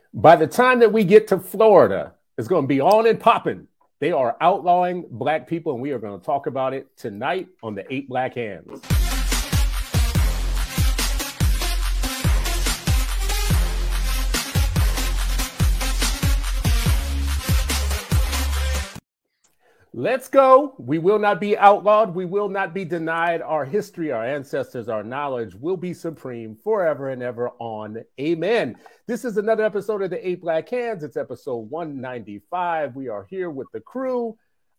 By the time that we get to Florida, it's going to be on and popping. They are outlawing black people, and we are going to talk about it tonight on the Eight Black Hands. Let's go. We will not be outlawed. We will not be denied. Our history, our ancestors, our knowledge will be supreme forever and ever on. Amen. This is another episode of the Eight Black Hands. It's episode 195. We are here with the crew.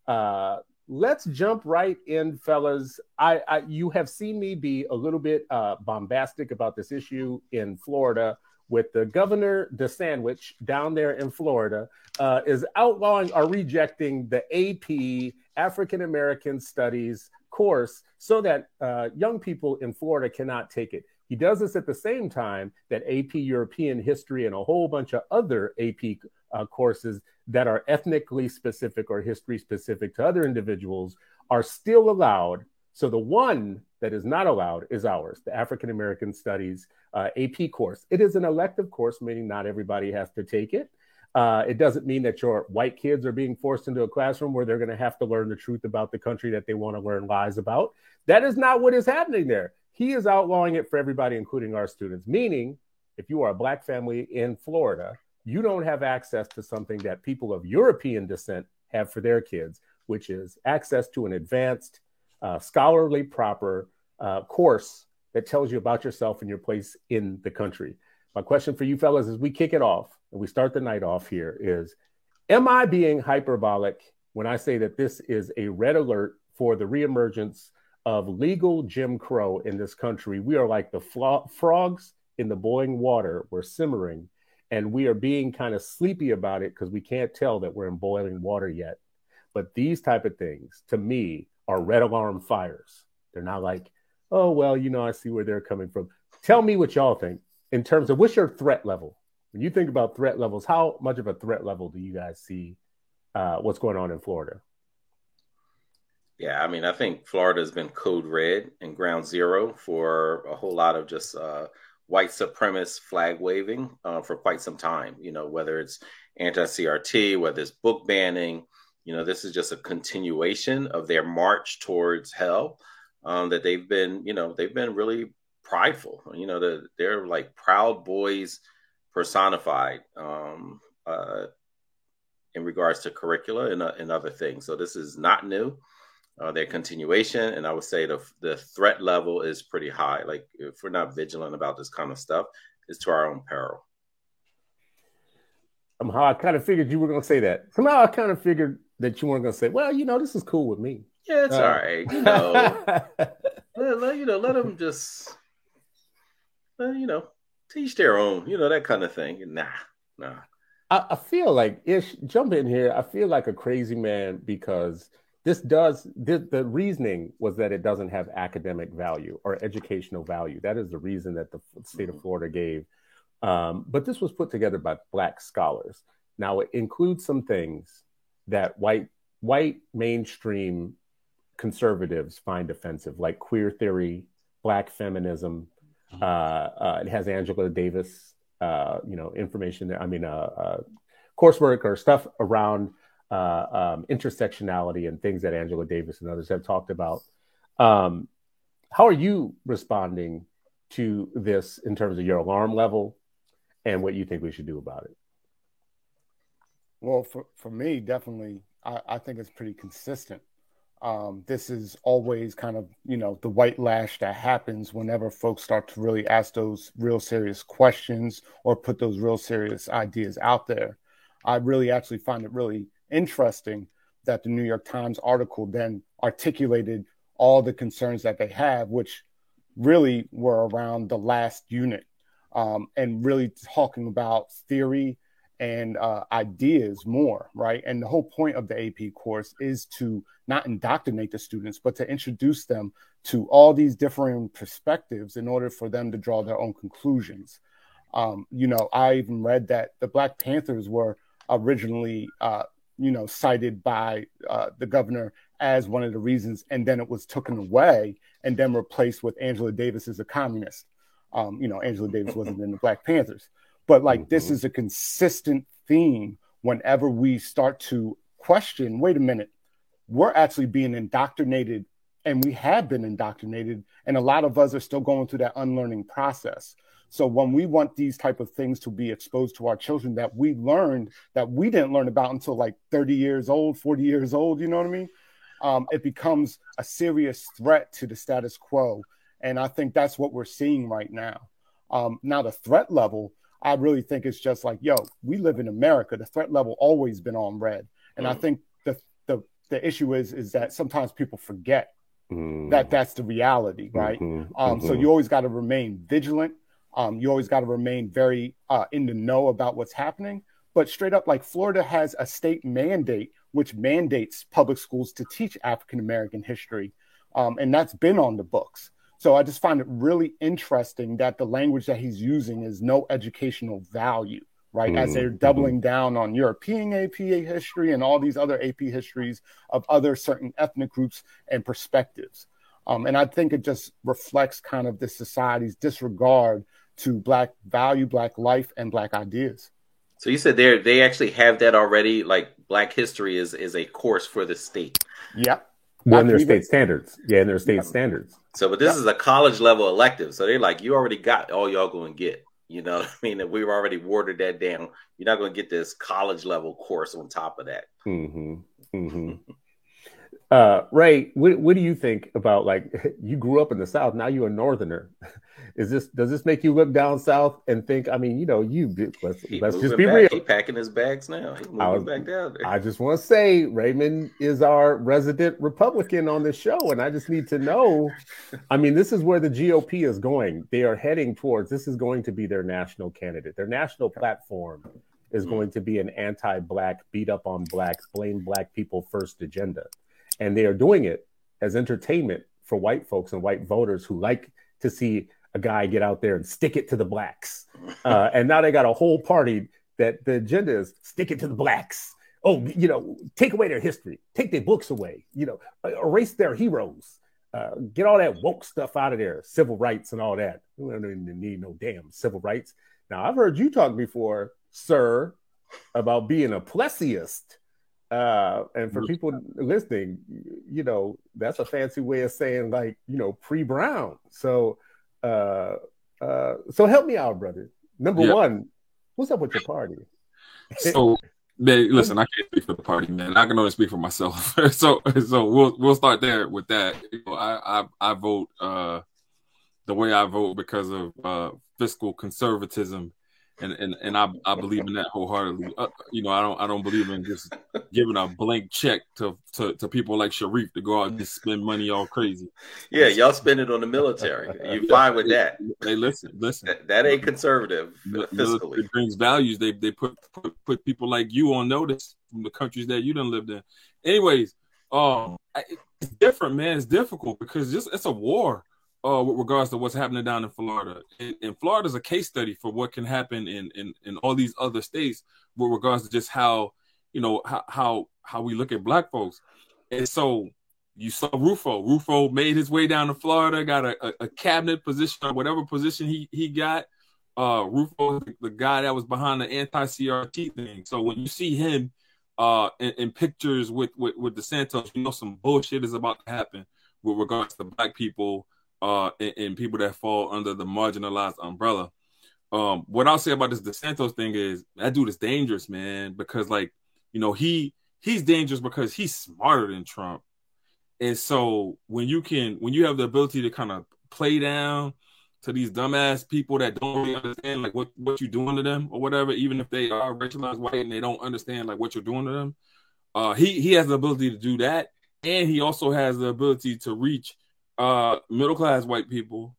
Let's jump right in, fellas. You have seen me be a little bit bombastic about this issue in Florida with the Governor DeSandwich down there in Florida is outlawing or rejecting the AP African American Studies course so that young people in Florida cannot take it. He does this at the same time that AP European History and a whole bunch of other AP courses that are ethnically specific or history specific to other individuals are still allowed. So the one that is not allowed is ours, the African American Studies AP course. It is an elective course, meaning not everybody has to take it. It doesn't mean that your white kids are being forced into a classroom where they're going to have to learn the truth about the country that they want to learn lies about. That is not what is happening there. He is outlawing it for everybody, including our students, meaning if you are a black family in Florida, you don't have access to something that people of European descent have for their kids, which is access to an advanced, scholarly, proper course that tells you about yourself and your place in the country. My question for you fellas as we kick it off and we start the night off here is, am I being hyperbolic when I say that this is a red alert for the reemergence of legal Jim Crow in this country? We are like the frogs in the boiling water. We're simmering and we are being kind of sleepy about it because we can't tell that we're in boiling water yet. But these type of things, to me, are red alarm fires. They're not like, oh, well, I see where they're coming from. Tell me what y'all think in terms of what's your threat level? When you think about threat levels, how much of a threat level do you guys see what's going on in Florida? Yeah, I think Florida has been code red and ground zero for a whole lot of just white supremacist flag waving for quite some time. Whether it's anti-CRT, whether it's book banning, this is just a continuation of their march towards hell. That they've been really prideful. They're like Proud Boys personified in regards to curricula and other things. So this is not new. Their continuation, and I would say the threat level is pretty high. Like if we're not vigilant about this kind of stuff, it's to our own peril. Somehow I kind of figured you were going to say that. Somehow I kind of figured that you weren't going to say, well, this is cool with me. Yeah, it's all right. Let them just, teach their own, that kind of thing. Nah. I feel like, jump in here. I feel like a crazy man because the reasoning was that it doesn't have academic value or educational value. That is the reason that the state of Florida gave. But this was put together by black scholars. Now, it includes some things that white mainstream conservatives find offensive, like queer theory, black feminism. It has Angela Davis, information there. Coursework or stuff around intersectionality and things that Angela Davis and others have talked about. How are you responding to this in terms of your alarm level and what you think we should do about it? Well, for me, definitely, I think it's pretty consistent. This is always kind of, the white lash that happens whenever folks start to really ask those real serious questions or put those real serious ideas out there. I really actually find it really interesting that the New York Times article then articulated all the concerns that they have, which really were around the last unit, and really talking about theory and ideas more, right? And the whole point of the AP course is to not indoctrinate the students, but to introduce them to all these different perspectives in order for them to draw their own conclusions. I even read that the Black Panthers were originally, cited by the governor as one of the reasons, and then it was taken away and then replaced with Angela Davis as a communist. Angela Davis wasn't in the Black Panthers. But like this is a consistent theme whenever we start to question, wait a minute, we're actually being indoctrinated, and we have been indoctrinated, and a lot of us are still going through that unlearning process. So when we want these type of things to be exposed to our children that we learned that we didn't learn about until like 30 years old, 40 years old, you know what I mean? It becomes a serious threat to the status quo. And I think that's what we're seeing right now. Now, the threat level, I really think it's just like, yo, we live in America. The threat level always been on red. And I think the issue is that sometimes people forget that that's the reality, right? So you always got to remain vigilant. You always got to remain very in the know about what's happening. But straight up, like Florida has a state mandate which mandates public schools to teach African-American history. And that's been on the books. So I just find it really interesting that the language that he's using is no educational value, right? As they're doubling down on European AP history and all these other AP histories of other certain ethnic groups and perspectives. And I think it just reflects kind of the society's disregard to Black value, Black life, and Black ideas. So you said they actually have that already, like Black history is a course for the state. Yep. Well, in their state standards. Yeah, in their state standards. So, but this is a college level elective. So they're like, you already got all y'all going to get. You know what I mean? And we've already watered that down. You're not going to get this college level course on top of that. Ray, what do you think about, like, you grew up in the South, now you're a Northerner. Does this make you look down South and think, I mean, you know, let's just be real. He's packing his bags now. He's moving back down there. I just want to say Raymond is our resident Republican on the show. And I just need to know, I mean, this is where the GOP is going. They are heading towards, this is going to be their national candidate. Their national platform is going to be an anti-Black, beat up on Blacks, blame Black people first agenda. And they are doing it as entertainment for white folks and white voters who like to see a guy get out there and stick it to the Blacks. And now they got a whole party that the agenda is stick it to the Blacks. Oh, you know, take away their history, take their books away, you know, erase their heroes, get all that woke stuff out of there, civil rights and all that. We don't even need no damn civil rights. Now, I've heard you talk before, sir, about being a Plessyist. And for people listening, you know, that's a fancy way of saying, like, you know, pre-Brown. So help me out, brother. Number one, what's up with your party? So, man, listen, I can't speak for the party, man. I can only speak for myself. so we'll start there with that. You know, I vote the way I vote because of fiscal conservatism. And I believe in that wholeheartedly. You know, I don't believe in just giving a blank check to people like Sharif to go out and just spend money all crazy. Yeah, y'all spend it on the military. You fine with that? Hey, listen. That ain't conservative fiscally. It brings values. They put people like you on notice from the countries that you done lived in. Anyways, it's different, man. It's difficult because it's a war. With regards to what's happening down in Florida. And Florida is a case study for what can happen in all these other states with regards to just how, you know, how we look at Black folks. And so you saw Rufo. Rufo made his way down to Florida, got a cabinet position or whatever position he got. Rufo, the guy that was behind the anti-CRT thing. So when you see him in pictures with DeSantis, you know some bullshit is about to happen with regards to Black people and people that fall under the marginalized umbrella. What I'll say about this DeSantis thing is that dude is dangerous, man, because, like, you know, he's dangerous because he's smarter than Trump. And so when you have the ability to kind of play down to these dumbass people that don't really understand, like, what you're doing to them or whatever, even if they are racialized white and they don't understand, like, what you're doing to them, he has the ability to do that. And he also has the ability to reach middle-class white people,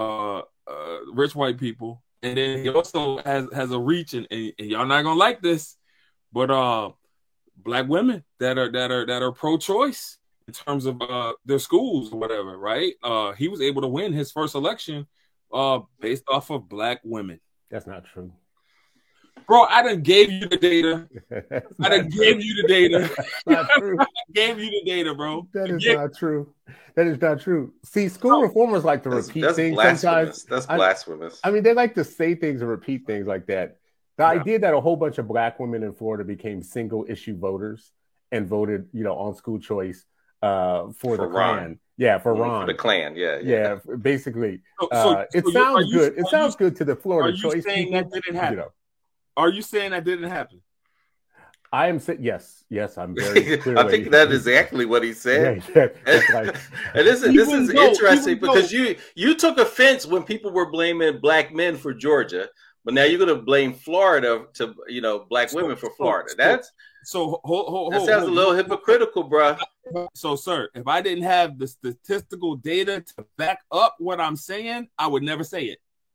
rich white people, and then he also has a reach, and y'all not gonna like this, but Black women that are pro-choice in terms of their schools or whatever, right? He was able to win his first election based off of Black women. That's not true. Bro, I done gave you the data. I done gave you the data. Not true. I gave you the data, bro. That is not true. That is not true. See, school reformers like to repeat things sometimes. That's blasphemous. I mean, they like to say things and repeat things like that. The idea that a whole bunch of black women in Florida became single issue voters and voted, on school choice for the Klan. Yeah, for Ron. For the Klan, yeah. Basically, so it sounds good. It sounds good to the Florida choice people. That didn't happen? Are you saying that didn't happen? I am saying yes. I'm very clearly. I think that is exactly what he said. And this is interesting because you took offense when people were blaming black men for Georgia, but now you're going to blame Florida to black women for Florida. That sounds a little hypocritical, bro. So, sir, if I didn't have the statistical data to back up what I'm saying, I would never say it.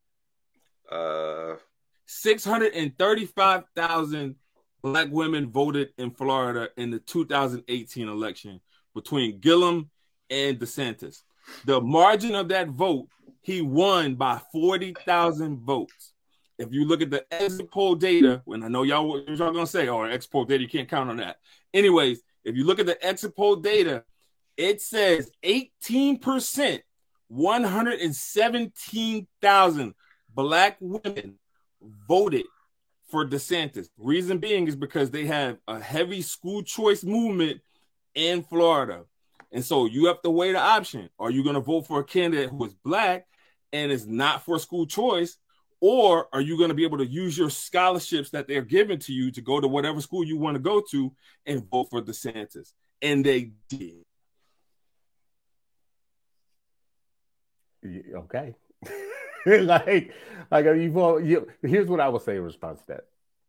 635,000 black women voted in Florida in the 2018 election between Gillum and DeSantis. The margin of that vote, he won by 40,000 votes. If you look at the exit poll data, and I know y'all going to say, exit poll data, you can't count on that. Anyways, if you look at the exit poll data, it says 18%, 117,000 black women voted for DeSantis. Reason being is because they have a heavy school choice movement in Florida. And so you have to weigh the option. Are you going to vote for a candidate who is black and is not for school choice? Or are you going to be able to use your scholarships that they're giving to you to go to whatever school you want to go to and vote for DeSantis? And they did. Okay. here's what I will say in response to that.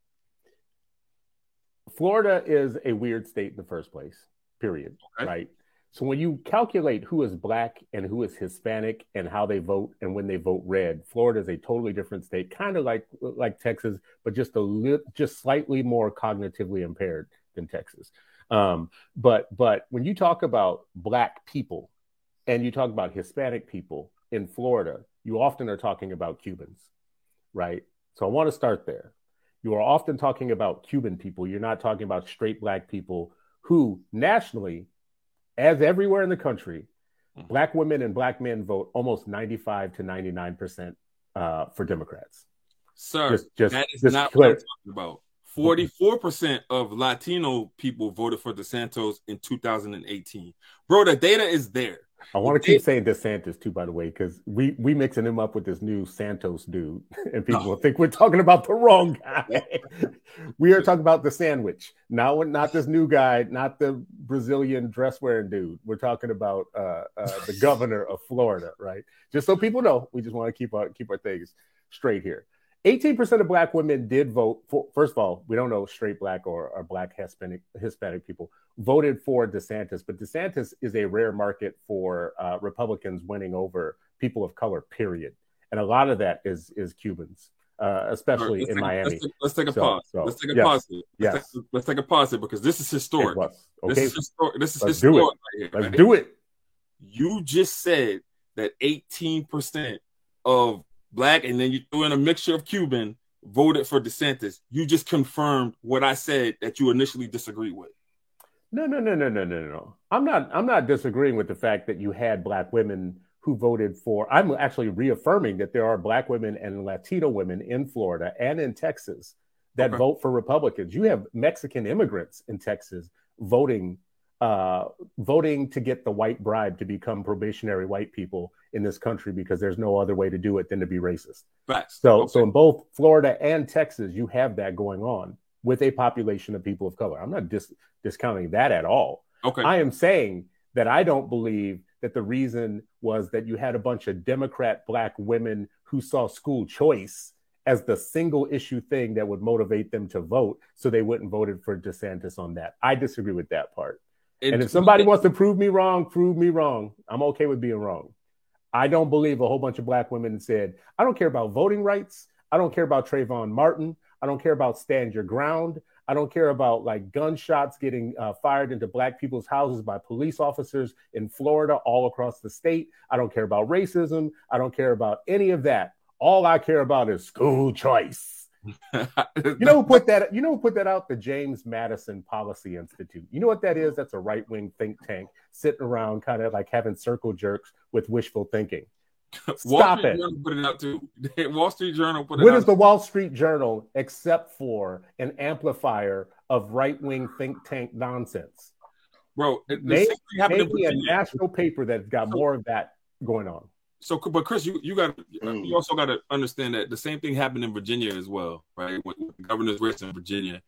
Florida is a weird state in the first place, period. Okay. Right? So when you calculate who is black and who is Hispanic and how they vote and when they vote red, Florida is a totally different state, kind of like Texas, but just slightly more cognitively impaired than Texas. But when you talk about black people and you talk about Hispanic people in Florida, you often are talking about Cubans, right? So I want to start there. You are often talking about Cuban people. You're not talking about straight black people who nationally, as everywhere in the country, black women and black men vote almost 95 to 99% for Democrats. Sir, that is not what I'm talking about. 44% of Latino people voted for DeSantis in 2018. Bro, the data is there. I want to keep saying DeSantis too, by the way, because we mixing him up with this new Santos dude, and people will think we're talking about the wrong guy. We are talking about the sandwich, not this new guy, not the Brazilian dress wearing dude. We're talking about the governor of Florida, right? Just so people know, we just want to keep our things straight here. 18% of black women did vote for. First of all, we don't know straight black or black Hispanic people voted for DeSantis, but DeSantis is a rare market for Republicans winning over people of color, period. And a lot of that is Cubans, especially in Miami. Let's take a pause. Let's take a pause. Let's take a pause here because this is historic. Okay. This is historic. This is historic right here. Let's do it. You just said that 18% of black, and then you threw in a mixture of Cuban, voted for DeSantis. You just confirmed what I said that you initially disagreed with. No. I'm not disagreeing with the fact that you had black women who voted for. I'm actually reaffirming that there are black women and Latino women in Florida and in Texas that vote for Republicans. You have Mexican immigrants in Texas voting to get the white bribe to become probationary white people in this country because there's no other way to do it than to be racist. Right. So in both Florida and Texas, you have that going on with a population of people of color. I'm not discounting that at all. Okay. I am saying that I don't believe that the reason was that you had a bunch of Democrat black women who saw school choice as the single issue thing that would motivate them to vote, so they wouldn't voted for DeSantis on that. I disagree with that part. And if somebody wants to prove me wrong. I'm okay with being wrong. I don't believe a whole bunch of black women said, I don't care about voting rights. I don't care about Trayvon Martin. I don't care about stand your ground. I don't care about like gunshots getting fired into black people's houses by police officers in Florida all across the state. I don't care about racism. I don't care about any of that. All I care about is school choice. You know who put that out? The James Madison Policy Institute. You know what that is? That's a right-wing think tank sitting around kind of like having circle jerks with wishful thinking. Stop it. Journal put it out too. Wall Street Journal put it What out. is the Wall Street Journal except for an amplifier of right-wing think tank nonsense? Bro, maybe a national paper that's got more of that going on. So, but Chris, you also got to understand that the same thing happened in Virginia as well, right? With the governor's race in Virginia,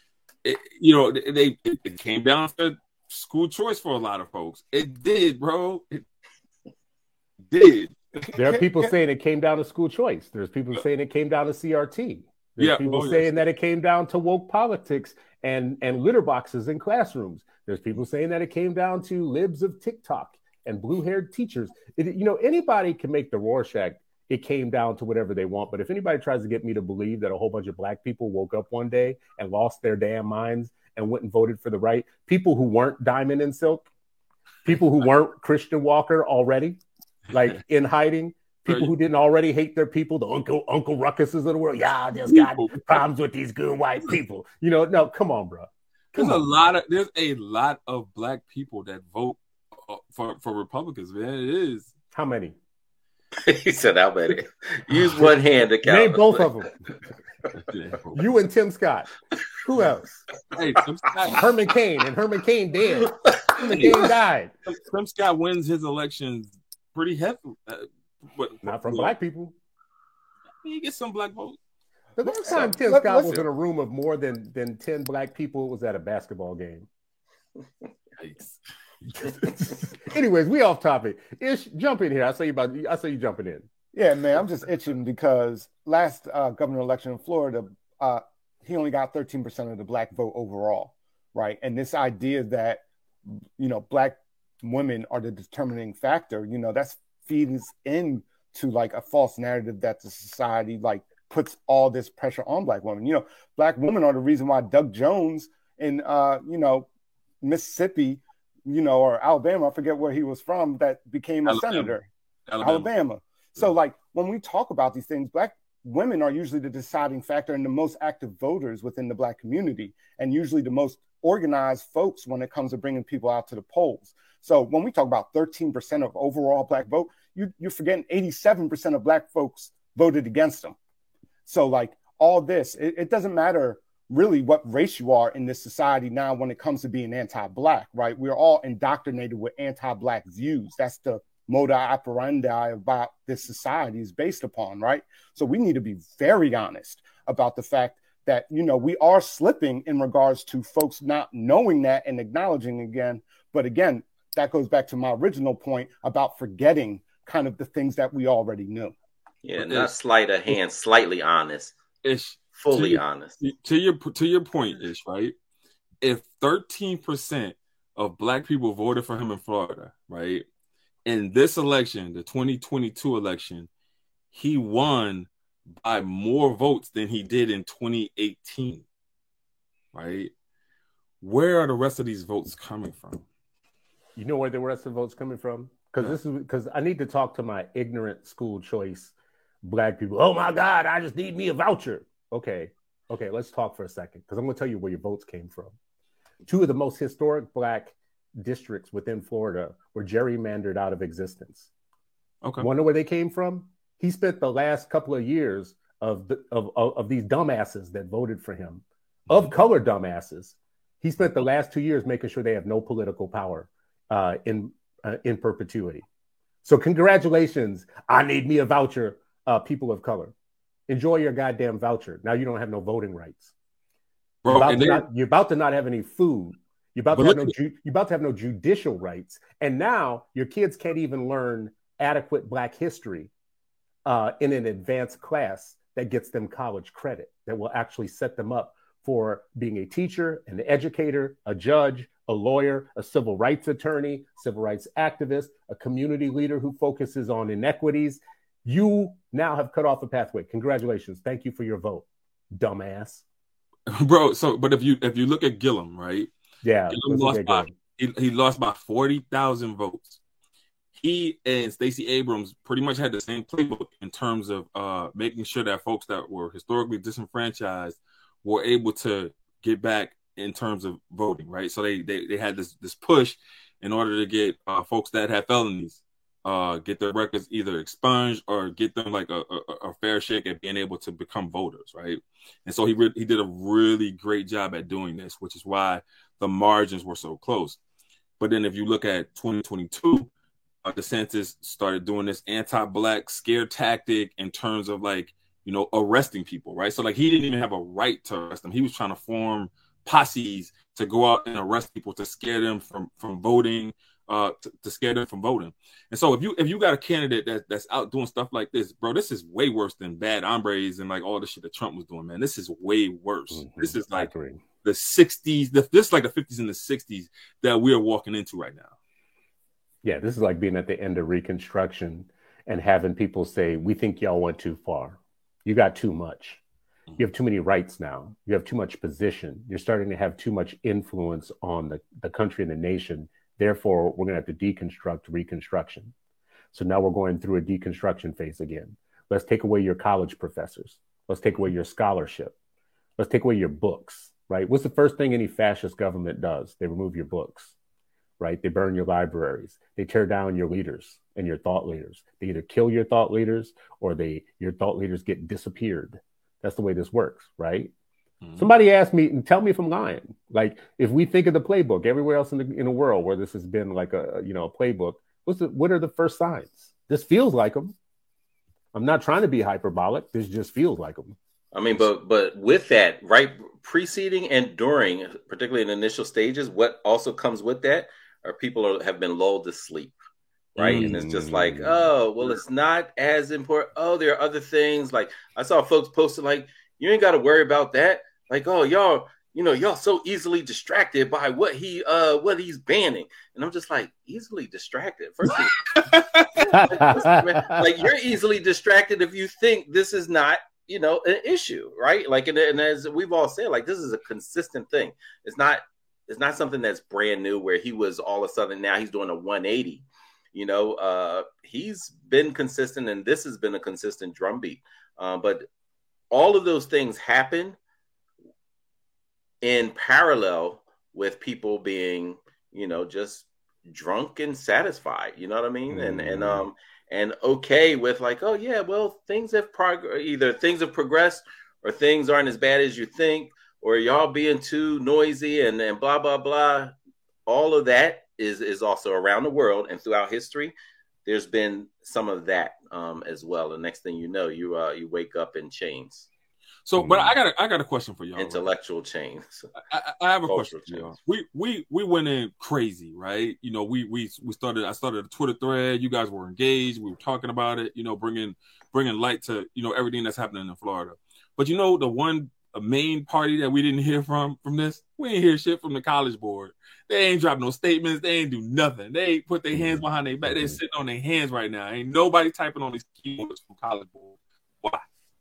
it came down to school choice for a lot of folks. It did, bro. It did. There are people saying it came down to school choice. There's people saying it came down to CRT. There's people saying that it came down to woke politics and litter boxes in classrooms. There's people saying that it came down to libs of TikTok and blue-haired teachers. Anybody can make the Rorschach. It came down to whatever they want. But if anybody tries to get me to believe that a whole bunch of black people woke up one day and lost their damn minds and went and voted for the right, people who weren't Diamond and Silk, people who weren't Christian Walker already, like in hiding, people who didn't already hate their people, the Uncle Ruckuses of the world. Yeah, I just got problems with these good white people. No, come on, bro. There's a lot of black people that vote for Republicans, man. It is. How many? He said, "How many?" Use one hand to count. Name both of them. You and Tim Scott. Who else? Hey, Tim Scott. Herman Cain, and Herman Cain dead. Herman Cain died. Tim Scott wins his elections pretty heavy. Not from black people. He gets some black votes. The last time Tim Scott was in a room of more than 10 black people was at a basketball game. Anyways, we off topic. Ish, jump in here. I saw you jumping in. Yeah, man, I'm just itching because last governor election in Florida, he only got 13% of the black vote overall, right? And this idea that black women are the determining factor, that's feeds into like a false narrative that the society like puts all this pressure on black women. Black women are the reason why Doug Jones in Mississippi, or Alabama, I forget where he was from, that became a senator. Alabama. So like when we talk about these things, black women are usually the deciding factor and the most active voters within the black community, and usually the most organized folks when it comes to bringing people out to the polls. So when we talk about 13% of overall black vote, you're forgetting 87% of black folks voted against them. So like all this, it doesn't matter really what race you are in this society now when it comes to being anti-black, right? We're all indoctrinated with anti-black views. That's the modus operandi about this society is based upon, right? So we need to be very honest about the fact that, we are slipping in regards to folks not knowing that and acknowledging again. But again, that goes back to my original point about forgetting kind of the things that we already knew. Yeah, not sleight of hand, slightly honest. Ish. Fully honest. To your point, Ish, right? If 13% of black people voted for him in Florida, right? In this election, the 2022 election, he won by more votes than he did in 2018, right? Where are the rest of these votes coming from? You know where the rest of the votes coming from? Because I need to talk to my ignorant school choice black people. Oh my God, I just need me a voucher. Okay, let's talk for a second because I'm going to tell you where your votes came from. Two of the most historic black districts within Florida were gerrymandered out of existence. Okay. Wonder where they came from? He spent the last couple of years of these dumbasses that voted for him, of color dumbasses. He spent the last 2 years making sure they have no political power in perpetuity. So congratulations. I need me a voucher, people of color. Enjoy your goddamn voucher. Now you don't have no voting rights. Bro, you're about to not have any food. You're about to have no judicial rights. And now your kids can't even learn adequate black history in an advanced class that gets them college credit, that will actually set them up for being a teacher, an educator, a judge, a lawyer, a civil rights attorney, civil rights activist, a community leader who focuses on inequities. You now have cut off a pathway. Congratulations. Thank you for your vote, dumbass. Bro, but if you look at Gillum, right? Yeah. He lost by 40,000 votes. He and Stacey Abrams pretty much had the same playbook in terms of making sure that folks that were historically disenfranchised were able to get back in terms of voting, right? So they had this push in order to get folks that had felonies get their records either expunged or get them like a fair shake at being able to become voters, right? And so he did a really great job at doing this, which is why the margins were so close. But then if you look at 2022, DeSantis started doing this anti-black scare tactic in terms of like, arresting people, right? So like he didn't even have a right to arrest them. He was trying to form posses to go out and arrest people to scare them from voting, to scare them from voting. And so if you got a candidate that's out doing stuff like this, bro, this is way worse than bad hombres and like all the shit that Trump was doing, man. This is way worse. Mm-hmm. This is like the 60s, this is like the 50s and the 60s that we are walking into right now. Yeah, this is like being at the end of Reconstruction and having people say, we think y'all went too far. You got too much. You have too many rights now. You have too much position. You're starting to have too much influence on the country and the nation. Therefore, we're going to have to deconstruct Reconstruction. So now we're going through a deconstruction phase again. Let's take away your college professors. Let's take away your scholarship. Let's take away your books, right? What's the first thing any fascist government does? They remove your books, right? They burn your libraries. They tear down your leaders and your thought leaders. They either kill your thought leaders or your thought leaders get disappeared. That's the way this works, right? Mm-hmm. Somebody asked me, and tell me if I'm lying. Like, if we think of the playbook, everywhere else in the world where this has been like a playbook, what are the first signs? This feels like them. I'm not trying to be hyperbolic. This just feels like them. I mean, but with that, right, preceding and during, particularly in the initial stages, what also comes with that are people have been lulled to sleep. Right. And it's just like, oh, well, it's not as important. Oh, there are other things. Like I saw folks posting like, you ain't got to worry about that. Like, oh, y'all so easily distracted by what he's banning. And I'm just like, easily distracted. First of all, like you're easily distracted if you think this is not, an issue. Right. Like, and as we've all said, like, this is a consistent thing. It's not something that's brand new where he was all of a sudden now he's doing a 180. He's been consistent, and this has been a consistent drumbeat. But all of those things happen in parallel with people being, just drunk and satisfied. You know what I mean? Mm-hmm. And okay with like, oh yeah, well, things have either things have progressed or things aren't as bad as you think, or y'all being too noisy and blah blah blah. All of that is also around the world and throughout history. There's been some of that as well. The next thing you know, you wake up in chains. So, but I got a question for y'all. Intellectual chains. I have a question for y'all. We went in crazy, right? I started a Twitter thread. You guys were engaged. We were talking about it. Bringing light to everything that's happening in Florida. But a main party that we didn't hear from this, we ain't hear shit from the College Board. They ain't dropped no statements. They ain't do nothing. They ain't put their hands behind their back. They're sitting on their hands right now. Ain't nobody typing on these keyboards from College Board. Why?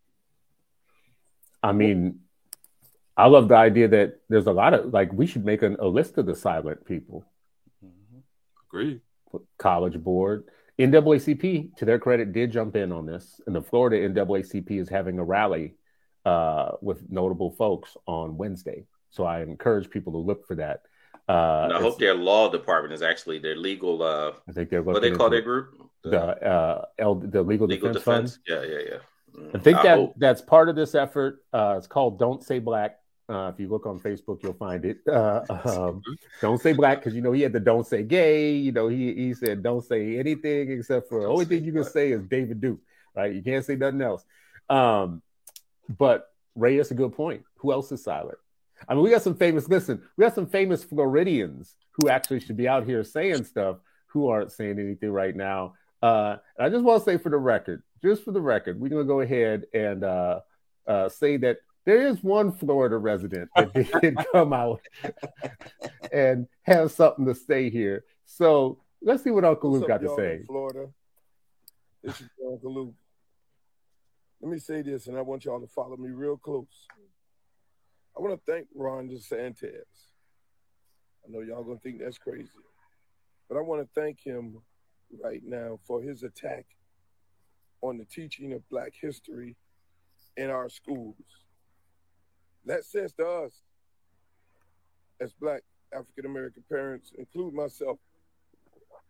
I mean, I love the idea that there's a lot of, like, we should make a list of the silent people. Agreed. College Board. NAACP, to their credit, did jump in on this. And the Florida NAACP is having a rally with notable folks on Wednesday. So I encourage people to look for that. And I hope their law department is actually their legal. I think they're what they call their group, the legal defense fund. Yeah. I think that's part of this effort. It's called "Don't Say Black." If you look on Facebook, you'll find it. Don't say black because he had the "Don't Say Gay." He said don't say anything except for the only thing you can say is David Duke. Right? You can't say nothing else. But Ray, that's a good point. Who else is silent? I mean, we got some famous Floridians who actually should be out here saying stuff who aren't saying anything right now. And I just want to say for the record, we're going to go ahead and say that there is one Florida resident that did come out and have something to say here. So let's see what Uncle Luke got to say. Florida, this is Uncle Luke. Let me say this, and I want y'all to follow me real close. I want to thank Ron DeSantis. I know y'all going to think that's crazy, but I want to thank him right now for his attack on the teaching of Black history in our schools. That says to us, as Black African-American parents, include myself,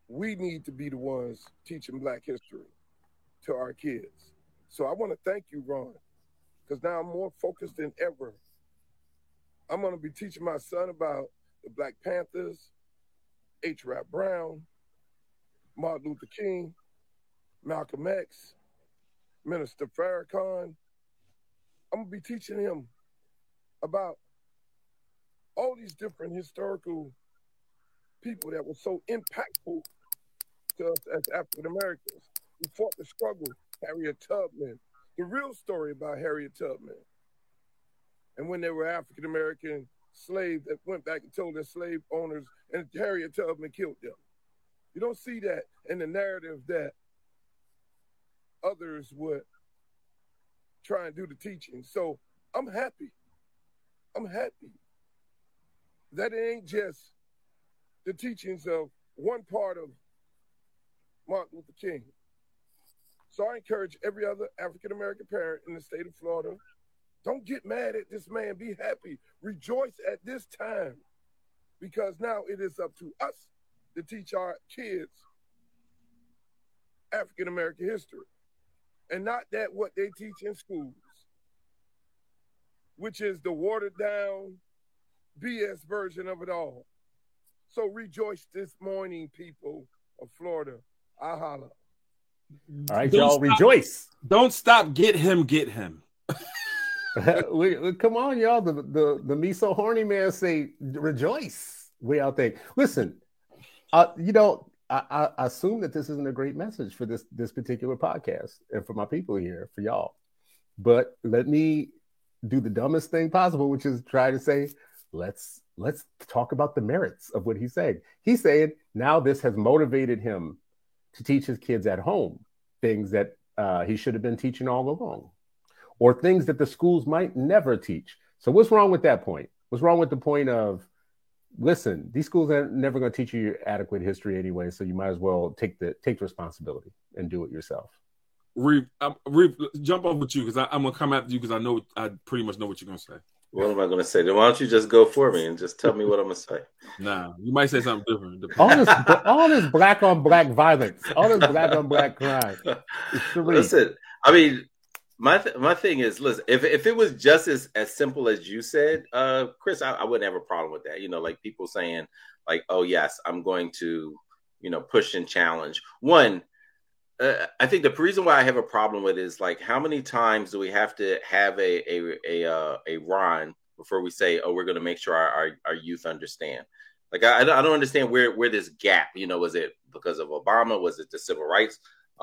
we need to be the ones teaching Black history to our kids. So I want to thank you, Ron, because now I'm more focused than ever. I'm going to be teaching my son about the Black Panthers, H. Rap Brown, Martin Luther King, Malcolm X, Minister Farrakhan. I'm going to be teaching him about all these different historical people that were so impactful to us as African Americans who fought the struggle. Harriet Tubman, the real story about Harriet Tubman. And when they were African American slaves that went back and told their slave owners, and Harriet Tubman killed them. You don't see that in the narrative that others would try and do the teaching. So I'm happy. I'm happy that it ain't just the teachings of one part of Martin Luther King. So I encourage every other African-American parent in the state of Florida, don't get mad at this man. Be happy. Rejoice at this time, because now it is up to us to teach our kids African-American history, and not that what they teach in schools, which is the watered-down BS version of it all. So rejoice this morning, people of Florida. I holla. All right, y'all, rejoice. Don't stop. Get him. Come on, y'all. The me so horny man say rejoice. We out there. Listen, I assume that this isn't a great message for this particular podcast and for my people here, for y'all. But let me do the dumbest thing possible, which is try to say, let's talk about the merits of what he's saying. He's saying now this has motivated him to teach his kids at home things that he should have been teaching all along, or things that the schools might never teach. So what's wrong with that point? What's wrong with the point of, listen, these schools are never going to teach you your adequate history anyway, so you might as well take the responsibility and do it yourself. Reeve, jump off with you, because I'm going to come after you, because I pretty much know what you're going to say. What am I going to say? Then why don't you just go for me and just tell me what I'm going to say? Nah, you might say something different. All this black on black violence, all this black on black crime. Listen, I mean, my thing is, listen, if it was just as simple as you said, Chris, I wouldn't have a problem with that. Like people saying, like, oh yes, I'm going to, push and challenge. One, I think the reason why I have a problem with it is, like, how many times do we have to have a Ron before we say, oh, we're going to make sure our youth understand? Like, I don't understand where this gap, was it because of Obama? Was it the Civil Rights,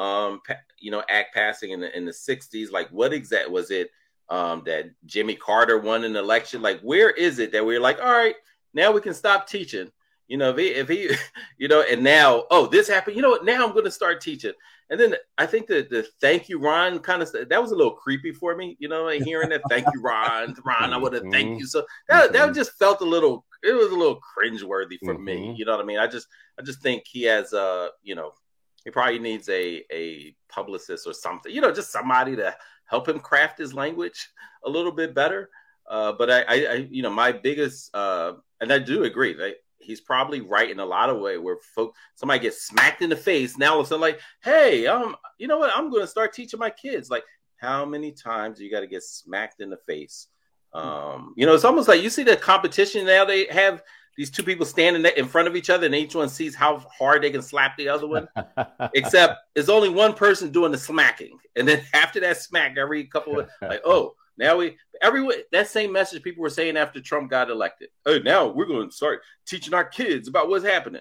Act passing in the 60s? Like, what exact was it that Jimmy Carter won an election? Like, where is it that we're like, all right, now we can stop teaching? If he and now, oh, this happened. You know what? Now I'm going to start teaching. And then I think the thank you, Ron, kind of, that was a little creepy for me. Hearing that thank you, Ron, I want to thank you. So that just felt it was a little cringeworthy for me. You know what I mean? I just think he has he probably needs a publicist or something. Just somebody to help him craft his language a little bit better. But I my biggest and I do agree, right? He's probably right in a lot of ways where somebody gets smacked in the face. Now all of a sudden, like, hey, you know what? I'm going to start teaching my kids. Like, how many times do you got to get smacked in the face? It's almost like you see the competition now. They have these two people standing in front of each other, and each one sees how hard they can slap the other one. Except there's only one person doing the smacking, and then after that smack, every couple of like, oh. Now that same message people were saying after Trump got elected. Hey, now we're going to start teaching our kids about what's happening.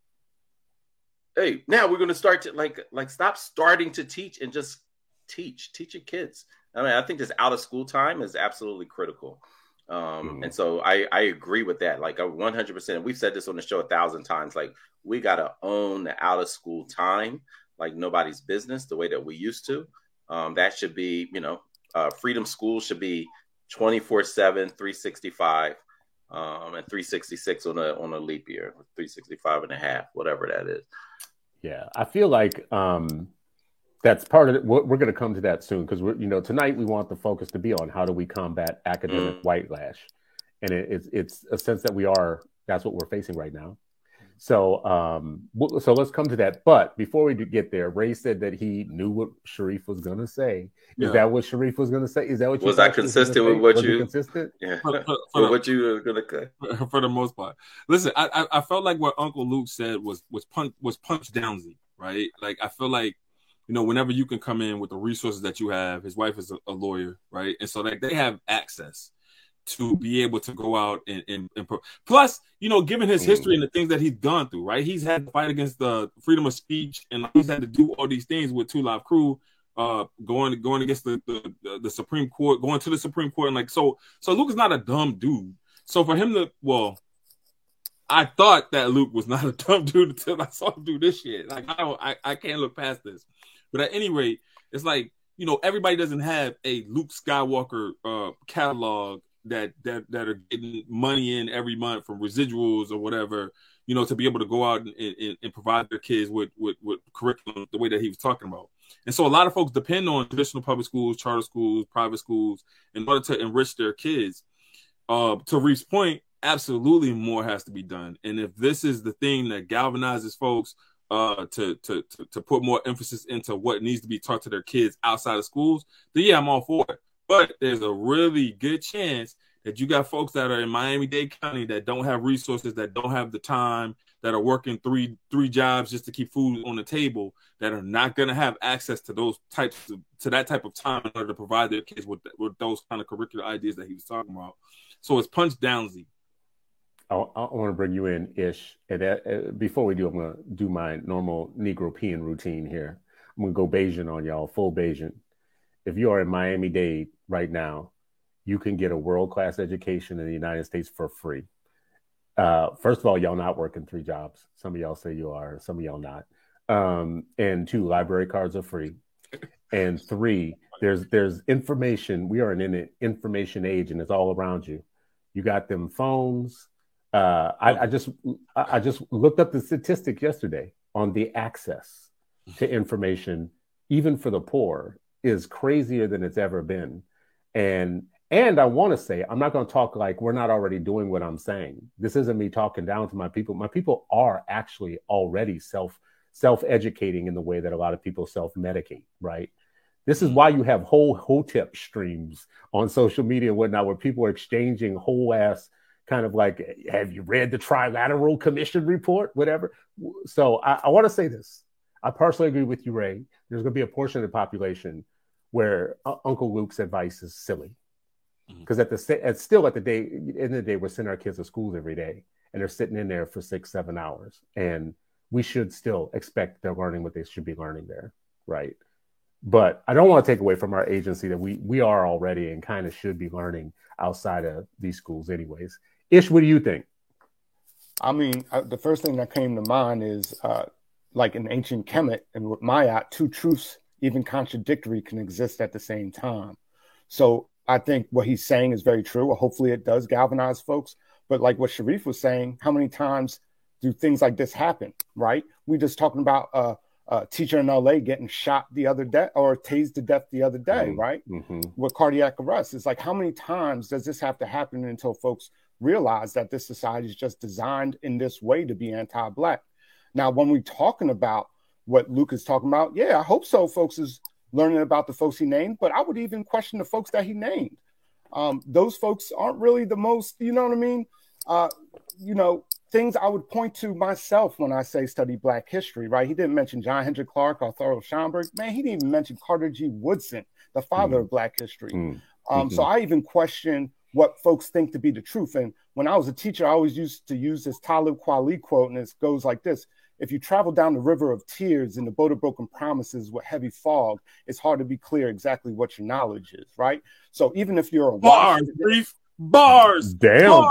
Hey, now we're going to start to like stop starting to teach and just teach your kids. I mean, I think this out of school time is absolutely critical. And so I agree with that. Like 100%. We've said this on the show 1,000 times. Like, we got to own the out of school time, like nobody's business, the way that we used to. That should be, Freedom School should be 24/7, 365, and 366 on a leap year, 365 and a half, whatever that is. Yeah, I feel like that's part of it. We're going to come to that soon, because tonight we want the focus to be on how do we combat academic white lash, and it's a sense that that's what we're facing right now. So so let's come to that. But before we get there, Ray said that he knew what Sharif was going to say. Is that what Sharif was going to say? Is that what you was I consistent with what you consistent? Yeah. For what you were going to say? For the most part. Listen, I felt like what Uncle Luke said was punch downsy, right? Like I feel like, you know, whenever you can come in with the resources that you have, his wife is a lawyer, right? And so like they have access to be able to go out and plus, you know, given his history and the things that he's gone through, right? He's had to fight against the freedom of speech, and he's had to do all these things with Two Live Crew, going against the Supreme Court, going to the Supreme Court, and like so Luke is not a dumb dude. So for him to, I thought that Luke was not a dumb dude until I saw him do this shit. Like I can't look past this. But at any rate, it's like, you know, everybody doesn't have a Luke Skywalker catalog that are getting money in every month from residuals or whatever, you know, to be able to go out and provide their kids with curriculum the way that he was talking about. And so a lot of folks depend on traditional public schools, charter schools, private schools in order to enrich their kids. To Reef's point, absolutely more has to be done. And if this is the thing that galvanizes folks to put more emphasis into what needs to be taught to their kids outside of schools, then yeah, I'm all for it. But there's a really good chance that you got folks that are in Miami-Dade County that don't have resources, that don't have the time, that are working three jobs just to keep food on the table, that are not going to have access to that type of time in order to provide their kids with those kind of curricular ideas that he was talking about. So it's punch downsy. I want to bring you in, Ish. And before we do, I'm going to do my normal Negro peeing routine here. I'm going to go Bayesian on y'all, full Bayesian. If you are in Miami-Dade right now, you can get a world-class education in the United States for free. First of all, y'all not working 3 jobs. Some of y'all say you are, some of y'all not. And 2, library cards are free. And 3, there's information. We are in an information age, and it's all around you. You got them phones. I just looked up the statistic yesterday on the access to information, even for the poor, is crazier than it's ever been. And I want to say, I'm not going to talk like we're not already doing what I'm saying. This isn't me talking down to my people. My people are actually already self-educating in the way that a lot of people self-medicate, right? This is why you have whole hotep streams on social media and whatnot, where people are exchanging whole ass kind of like, have you read the Trilateral Commission report, whatever. So I want to say this. I personally agree with you, Ray. There's going to be a portion of the population where Uncle Luke's advice is silly, because at the end of the day, we're sending our kids to schools every day, and they're sitting in there for 6-7 hours, and we should still expect they're learning what they should be learning there, right? But I don't want to take away from our agency that we are already and kind of should be learning outside of these schools, anyways. Ish, what do you think? I mean, the first thing that came to mind is like in ancient Kemet and with Mayat, 2 truths, even contradictory, can exist at the same time. So I think what he's saying is very true. Hopefully it does galvanize folks. But like what Sharif was saying, how many times do things like this happen, right? We just talking about a teacher in LA getting shot the other day or tased to death the other day, right? With cardiac arrest. It's like, how many times does this have to happen until folks realize that this society is just designed in this way to be anti-Black? Now, when we're talking about what Luke is talking about, yeah, I hope so. Folks is learning about the folks he named, but I would even question the folks that he named. Those folks aren't really the most, you know what I mean? Things I would point to myself when I say study Black history, right? He didn't mention John Henrik Clarke or Thurl Schomburg. Man, he didn't even mention Carter G. Woodson, the father of Black history. So I even question what folks think to be the truth. And when I was a teacher, I always used to use this Talib Kweli quote, and it goes like this: if you travel down the river of tears in the boat of broken promises with heavy fog, it's hard to be clear exactly what your knowledge is, right? So even if you're a bars, damn.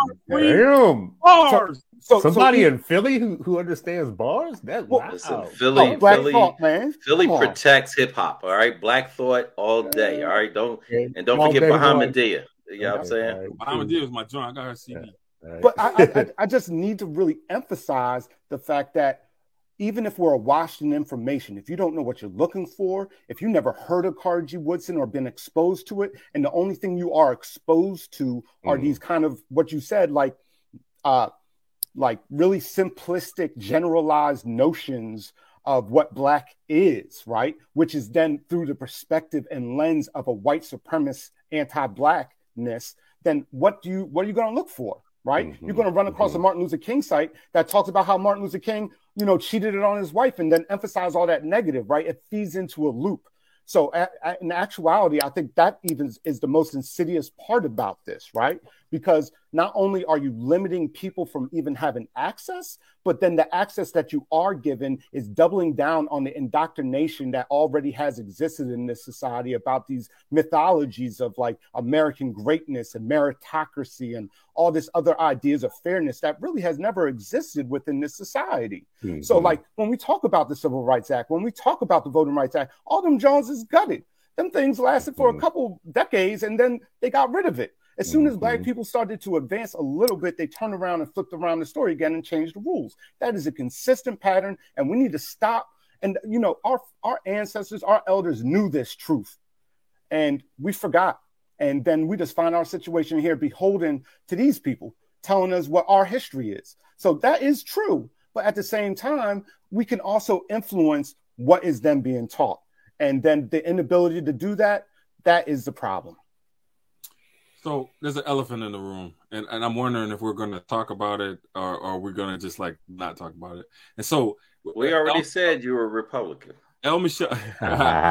Bars. So somebody in Philly who understands bars? That's listen, Philly thought, man. Philly protects hip hop, all right? Black thought all day, all right? Don't forget Bahamadia. You know what I'm saying? Bahamadia is my joint. I got her CD. But I just need to really emphasize the fact that even if we're awash in information, if you don't know what you're looking for, if you never heard of Carter G. Woodson or been exposed to it, and the only thing you are exposed to are these kind of, what you said, like like really simplistic, generalized notions of what Black is, right? Which is then through the perspective and lens of a white supremacist anti-Blackness, then what are you going to look for, right? Mm-hmm. You're going to run across a Martin Luther King site that talks about how Martin Luther King, cheated it on his wife and then emphasize all that negative, right? It feeds into a loop. So in actuality, I think that even is the most insidious part about this, right? Because not only are you limiting people from even having access, but then the access that you are given is doubling down on the indoctrination that already has existed in this society about these mythologies of like American greatness and meritocracy and all this other ideas of fairness that really has never existed within this society. Mm-hmm. So like when we talk about the Civil Rights Act, when we talk about the Voting Rights Act, all them Jones is gutted. Them things lasted for a couple decades and then they got rid of it. As soon as Black people started to advance a little bit, they turned around and flipped around the story again and changed the rules. That is a consistent pattern, and we need to stop. And, our ancestors, our elders knew this truth, and we forgot. And then we just find our situation here beholden to these people telling us what our history is. So that is true. But at the same time, we can also influence what is then being taught. And then the inability to do that, that is the problem. So there's an elephant in the room, and I'm wondering if we're going to talk about it or we're going to just like not talk about it. And so we already said you were a Republican. El Michelle, we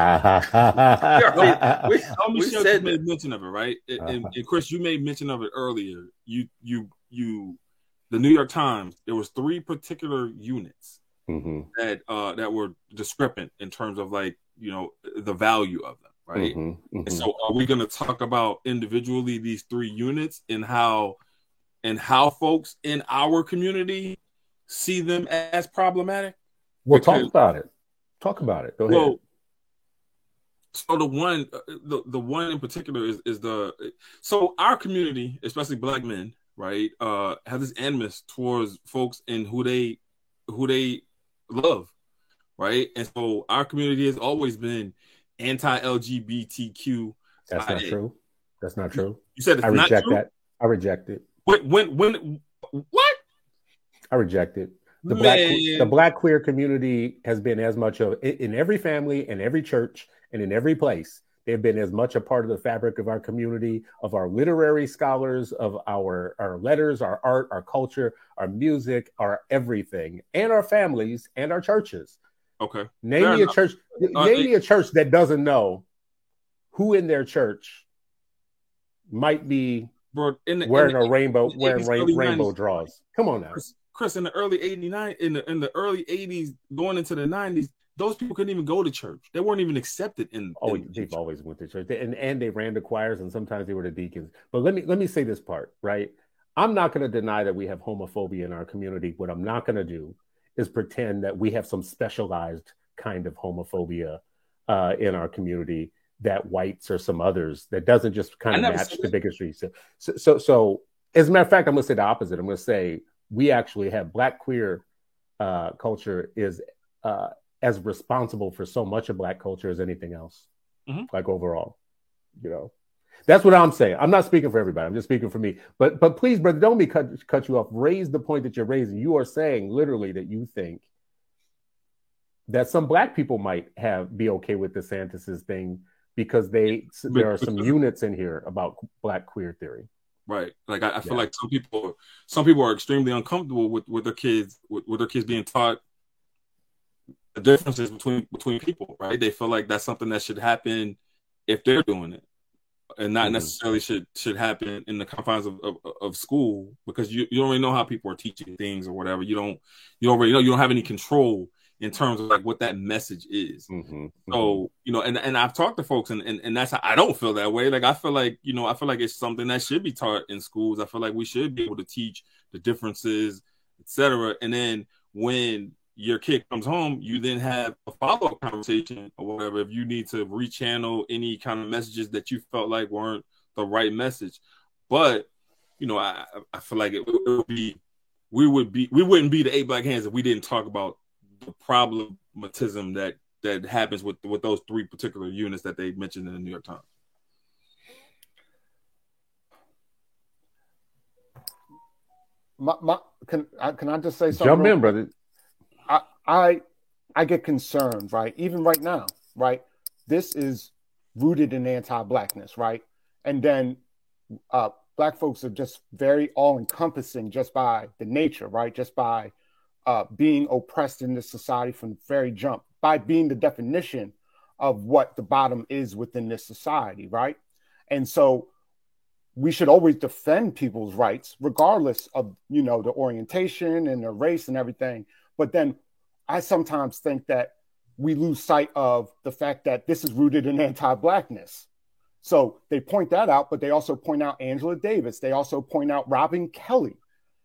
said made mention of it, right? And Chris, you made mention of it earlier. You, the New York Times. There was 3 particular units that were discrepant in terms of like the value of them. Right. And so are we going to talk about individually these 3 units and how folks in our community see them as problematic? Well, talk about it. Go ahead. So the one in particular is so our community, especially Black men, right, have this animus towards folks in who they love, right? And so our community has always been anti-LGBTQ. That's not true. That's not true. You said it's not true? That. I reject it. When what? I reject it. The black queer community has been as much of in every family, in every church, and in every place. They've been as much a part of the fabric of our community, of our literary scholars, of our letters, our art, our culture, our music, our everything, and our families and our churches. Okay. Name me a church that doesn't know who in their church might be wearing rainbow draws. Come on now. Chris, in the early 89, in the early 80s, going into the 90s, those people couldn't even go to church. They weren't even accepted in. They've always went to church, and they ran the choirs, and sometimes they were the deacons. But let me say this part, right? I'm not going to deny that we have homophobia in our community. What I'm not going to do is pretend that we have some specialized kind of homophobia in our community that whites or some others that doesn't just kind of match the bigotry. So as a matter of fact, I'm going to say the opposite. I'm going to say we actually have Black queer culture is as responsible for so much of Black culture as anything else, like overall, That's what I'm saying. I'm not speaking for everybody. I'm just speaking for me. But please, brother, don't me cut you off. Raise the point that you're raising. You are saying literally that you think that some Black people might be okay with DeSantis's thing because there are some units in here about Black queer theory. Right. Like I feel like some people are extremely uncomfortable with their kids being taught the differences between people. Right. They feel like that's something that should happen if they're doing it, and not necessarily should happen in the confines of school, because you don't really know how people are teaching things or whatever. You don't really know. You don't have any control in terms of like what that message is. So, and I've talked to folks and that's how I don't feel that way. Like I feel like it's something that should be taught in schools. I feel like we should be able to teach the differences, etc. And then when your kid comes home, you then have a follow-up conversation or whatever if you need to rechannel any kind of messages that you felt like weren't the right message. But I feel like we wouldn't be the 8 Black Hands if we didn't talk about the problematism that happens with those 3 particular units that they mentioned in the New York Times. Can I just say something? Jump in, brother. I get concerned, right? Even right now, right? This is rooted in anti-blackness, right? And then Black folks are just very all-encompassing just by the nature, right? Just by being oppressed in this society from the very jump, by being the definition of what the bottom is within this society, right? And so we should always defend people's rights, regardless of, the orientation and their race and everything. But then I sometimes think that we lose sight of the fact that this is rooted in anti-blackness. So they point that out, but they also point out Angela Davis. They also point out Robin Kelly.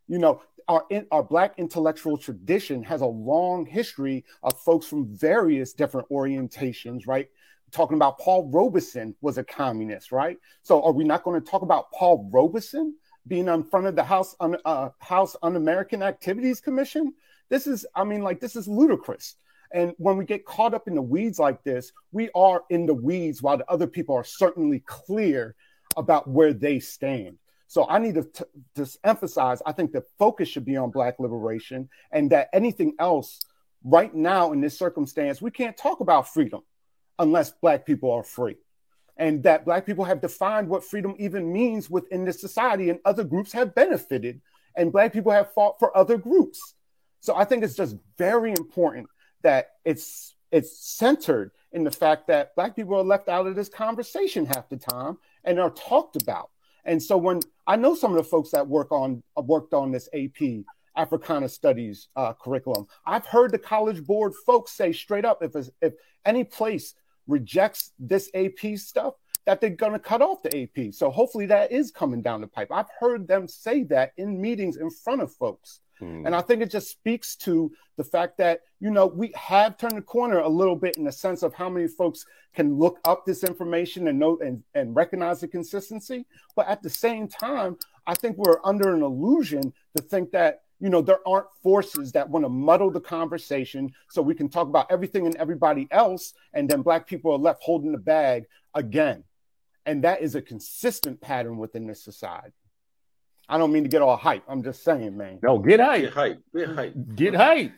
Our Black intellectual tradition has a long history of folks from various different orientations, right? Talking about Paul Robeson was a communist, right? So are we not going to talk about Paul Robeson being in front of the House Un-American Activities Commission? This is ludicrous. And when we get caught up in the weeds like this, we are in the weeds while the other people are certainly clear about where they stand. So I need to emphasize, I think the focus should be on Black liberation, and that anything else right now in this circumstance, we can't talk about freedom unless Black people are free. And that Black people have defined what freedom even means within this society, and other groups have benefited, and Black people have fought for other groups. So I think it's just very important that it's centered in the fact that Black people are left out of this conversation half the time and are talked about. And so when I know some of the folks that worked on this AP Africana Studies curriculum, I've heard the College Board folks say straight up, if any place rejects this AP stuff, that they're going to cut off the AP. So hopefully that is coming down the pipe. I've heard them say that in meetings in front of folks. And I think it just speaks to the fact that, we have turned the corner a little bit in the sense of how many folks can look up this information and know and recognize the consistency. But at the same time, I think we're under an illusion to think that, there aren't forces that want to muddle the conversation so we can talk about everything and everybody else. And then Black people are left holding the bag again. And that is a consistent pattern within this society. I don't mean to get all hype. I'm just saying, man. No, get hype. Get hype. Get hype. Get hype.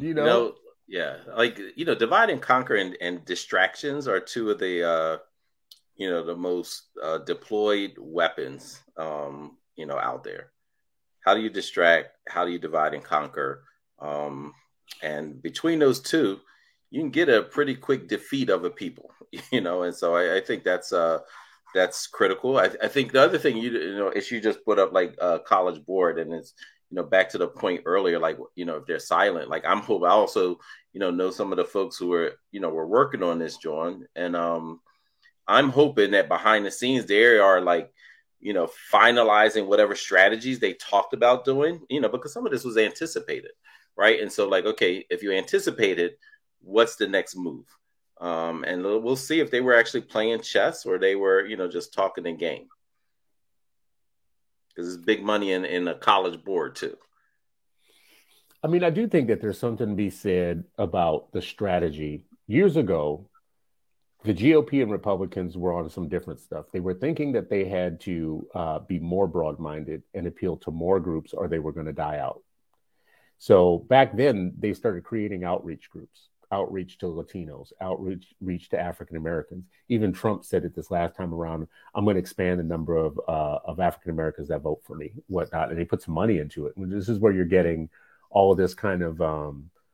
Divide and conquer and distractions are two of the, the most deployed weapons, out there. How do you distract? How do you divide and conquer? And between those two, you can get a pretty quick defeat of a people, and so I think that's critical. I think the other thing, is you just put up like a College Board, and it's, back to the point earlier, like, if they're silent, like I also, know some of the folks who are, were working on this, John, and I'm hoping that behind the scenes, they are like, finalizing whatever strategies they talked about doing, because some of this was anticipated. Right. And so like, okay, if you anticipated, what's the next move? And we'll see if they were actually playing chess or they were, just talking in game. Because it's big money in a College Board too. I mean, I do think that there's something to be said about the strategy. Years ago, the GOP and Republicans were on some different stuff. They were thinking that they had to be more broad-minded and appeal to more groups or they were going to die out. So back then, they started creating outreach groups. Outreach to Latinos, outreach to African Americans. Even Trump said it this last time around, I'm going to expand the number of African Americans that vote for me, whatnot. And he put some money into it. And this is where you're getting all of this kind of,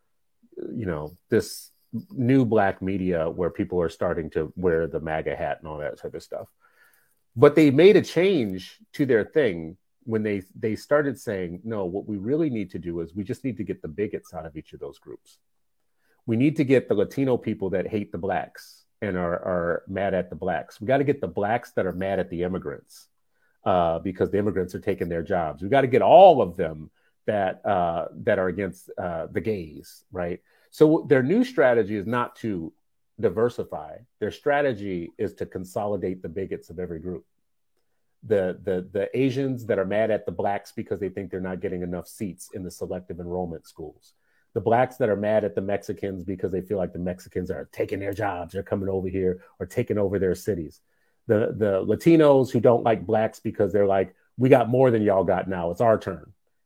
this new Black media where people are starting to wear the MAGA hat and all that type of stuff. But they made a change to their thing when they started saying, no, what we really need to do is we just need to get the bigots out of each of those groups. We need to get the Latino people that hate the Blacks and are mad at the Blacks. We got to get the Blacks that are mad at the immigrants because the immigrants are taking their jobs. We got to get all of them that are against the gays, right? So their new strategy is not to diversify. Their strategy is to consolidate the bigots of every group. The Asians that are mad at the Blacks because they think they're not getting enough seats in the selective enrollment schools. The Blacks that are mad at the Mexicans because they feel like the Mexicans are taking their jobs, they're coming over here or taking over their cities. The Latinos who don't like Blacks because they're like, we got more than y'all got now, it's our turn.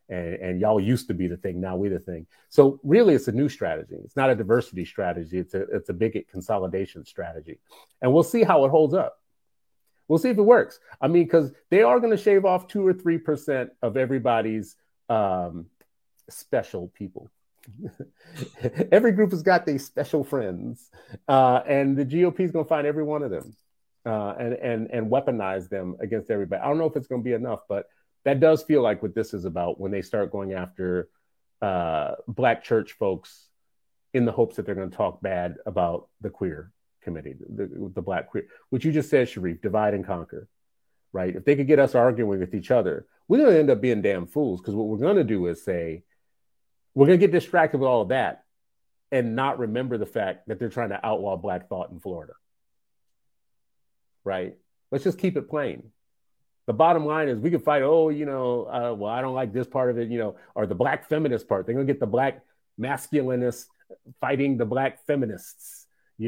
and y'all used to be the thing. Now we're the thing. So really, it's a new strategy. It's not a diversity strategy. It's a bigot consolidation strategy, and we'll see how it holds up. We'll see if it works. I mean, because they are going to shave off 2 or 3% of everybody's special people. Every group has got these special friends, and the GOP is going to find every one of them and weaponize them against everybody. I don't know if it's going to be enough, but that does feel like what this is about when they start going after Black church folks in the hopes that they're going to talk bad about the queer committee, the Black queer, which you just said, Sharif, divide and conquer, right? If they could get us arguing with each other, we're going to end up being damn fools, because what we're going to do is say, we're going to get distracted with all of that and not remember the fact that they're trying to outlaw Black thought in Florida, right? Let's just keep it plain. The bottom line is we can fight, well, I don't like this part of it, or the Black feminist part. They're going to get the Black masculinists fighting the Black feminists,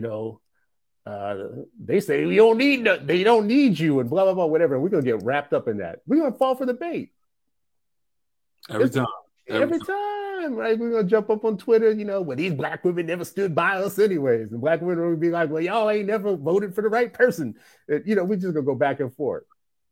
they say they don't need you and blah, blah, blah, whatever. We're going to get wrapped up in that. We're going to fall for the bait. Every time, right? We're going to jump up on Twitter, well, these Black women never stood by us anyways. And Black women will be like, well, y'all ain't never voted for the right person. We're just going to go back and forth.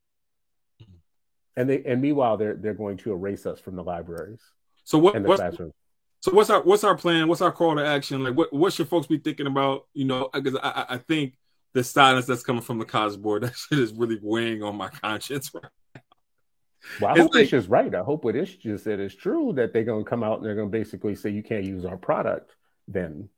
And meanwhile, they're going to erase us from the libraries. So what's our plan? What's our call to action? Like, what should folks be thinking about? Because I think the silence that's coming from the College Board, that shit is really weighing on my conscience right now. Well, I hope Ish is right. I hope what Ish just said is true, that they're going to come out and they're going to basically say you can't use our product then.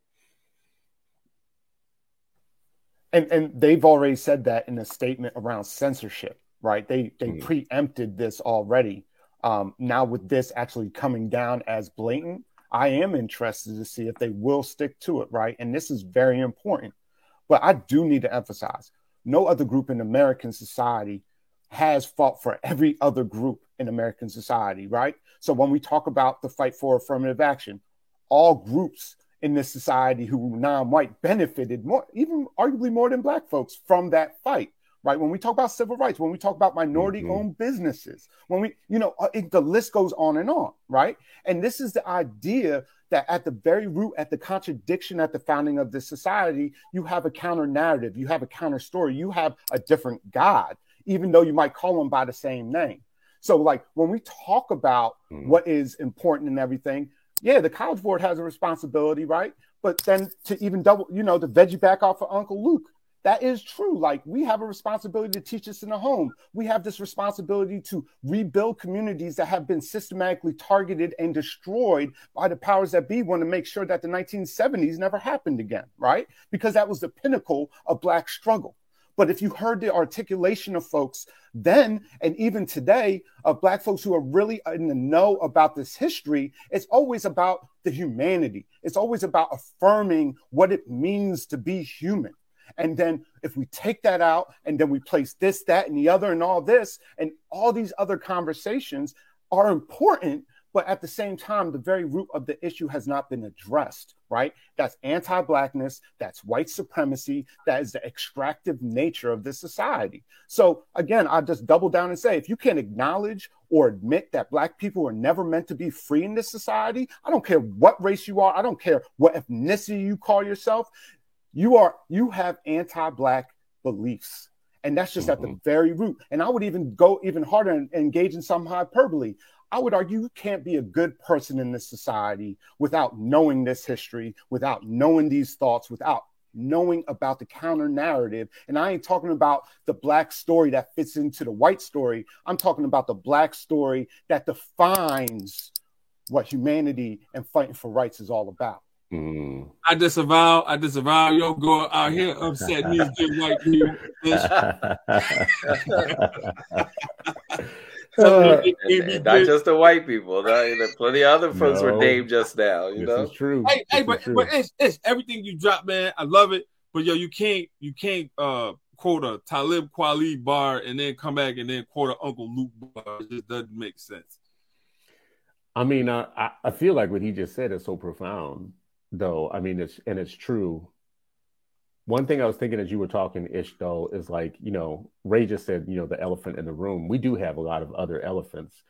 And they've already said that in a statement around censorship, right? They preempted this already. Now with this actually coming down as blatant, I am interested to see if they will stick to it, right? And this is very important. But I do need to emphasize, no other group in American society has fought for every other group in American society, right? So when we talk about the fight for affirmative action, all groups in this society who non-white benefited more, even arguably more than Black folks, from that fight. Right. When we talk about civil rights, when we talk about minority-owned businesses, when we, the list goes on and on. Right. And this is the idea that at the very root, at the contradiction at the founding of this society, you have a counter narrative, you have a counter story, you have a different God, even though you might call them by the same name. So like when we talk about what is important and everything, yeah, the College Board has a responsibility. Right. But then to even double, the veggie back off of Uncle Luke. That is true. Like, we have a responsibility to teach this in the home. We have this responsibility to rebuild communities that have been systematically targeted and destroyed by the powers that be. Want to make sure that the 1970s never happened again, right? Because that was the pinnacle of Black struggle. But if you heard the articulation of folks then and even today of Black folks who are really in the know about this history, it's always about the humanity. It's always about affirming what it means to be human. And then if we take that out and then we place this, that, and the other and all this, and all these other conversations are important, but at the same time, the very root of the issue has not been addressed, right? That's anti-Blackness, that's white supremacy, that is the extractive nature of this society. So again, I just double down and say, if you can't acknowledge or admit that Black people are never meant to be free in this society, I don't care what race you are, I don't care what ethnicity you call yourself, you have anti-Black beliefs. And that's just at the very root. And I would even go even harder and engage in some hyperbole. I would argue you can't be a good person in this society without knowing this history, without knowing these thoughts, without knowing about the counter narrative. And I ain't talking about the Black story that fits into the white story. I'm talking about the Black story that defines what humanity and fighting for rights is all about. I disavow. Yo, go out here upsetting these good white people. Not just the white people. Plenty of other folks were named just now. This is true. But it's everything you drop, man. I love it. But yo, you can't quote a Talib Kweli bar and then come back and then quote an Uncle Luke bar. It just doesn't make sense. I mean, I feel like what he just said is so profound. Though, I mean, it's true. One thing I was thinking as you were talking, Ish, though, is like, Ray just said, the elephant in the room. We do have a lot of other elephants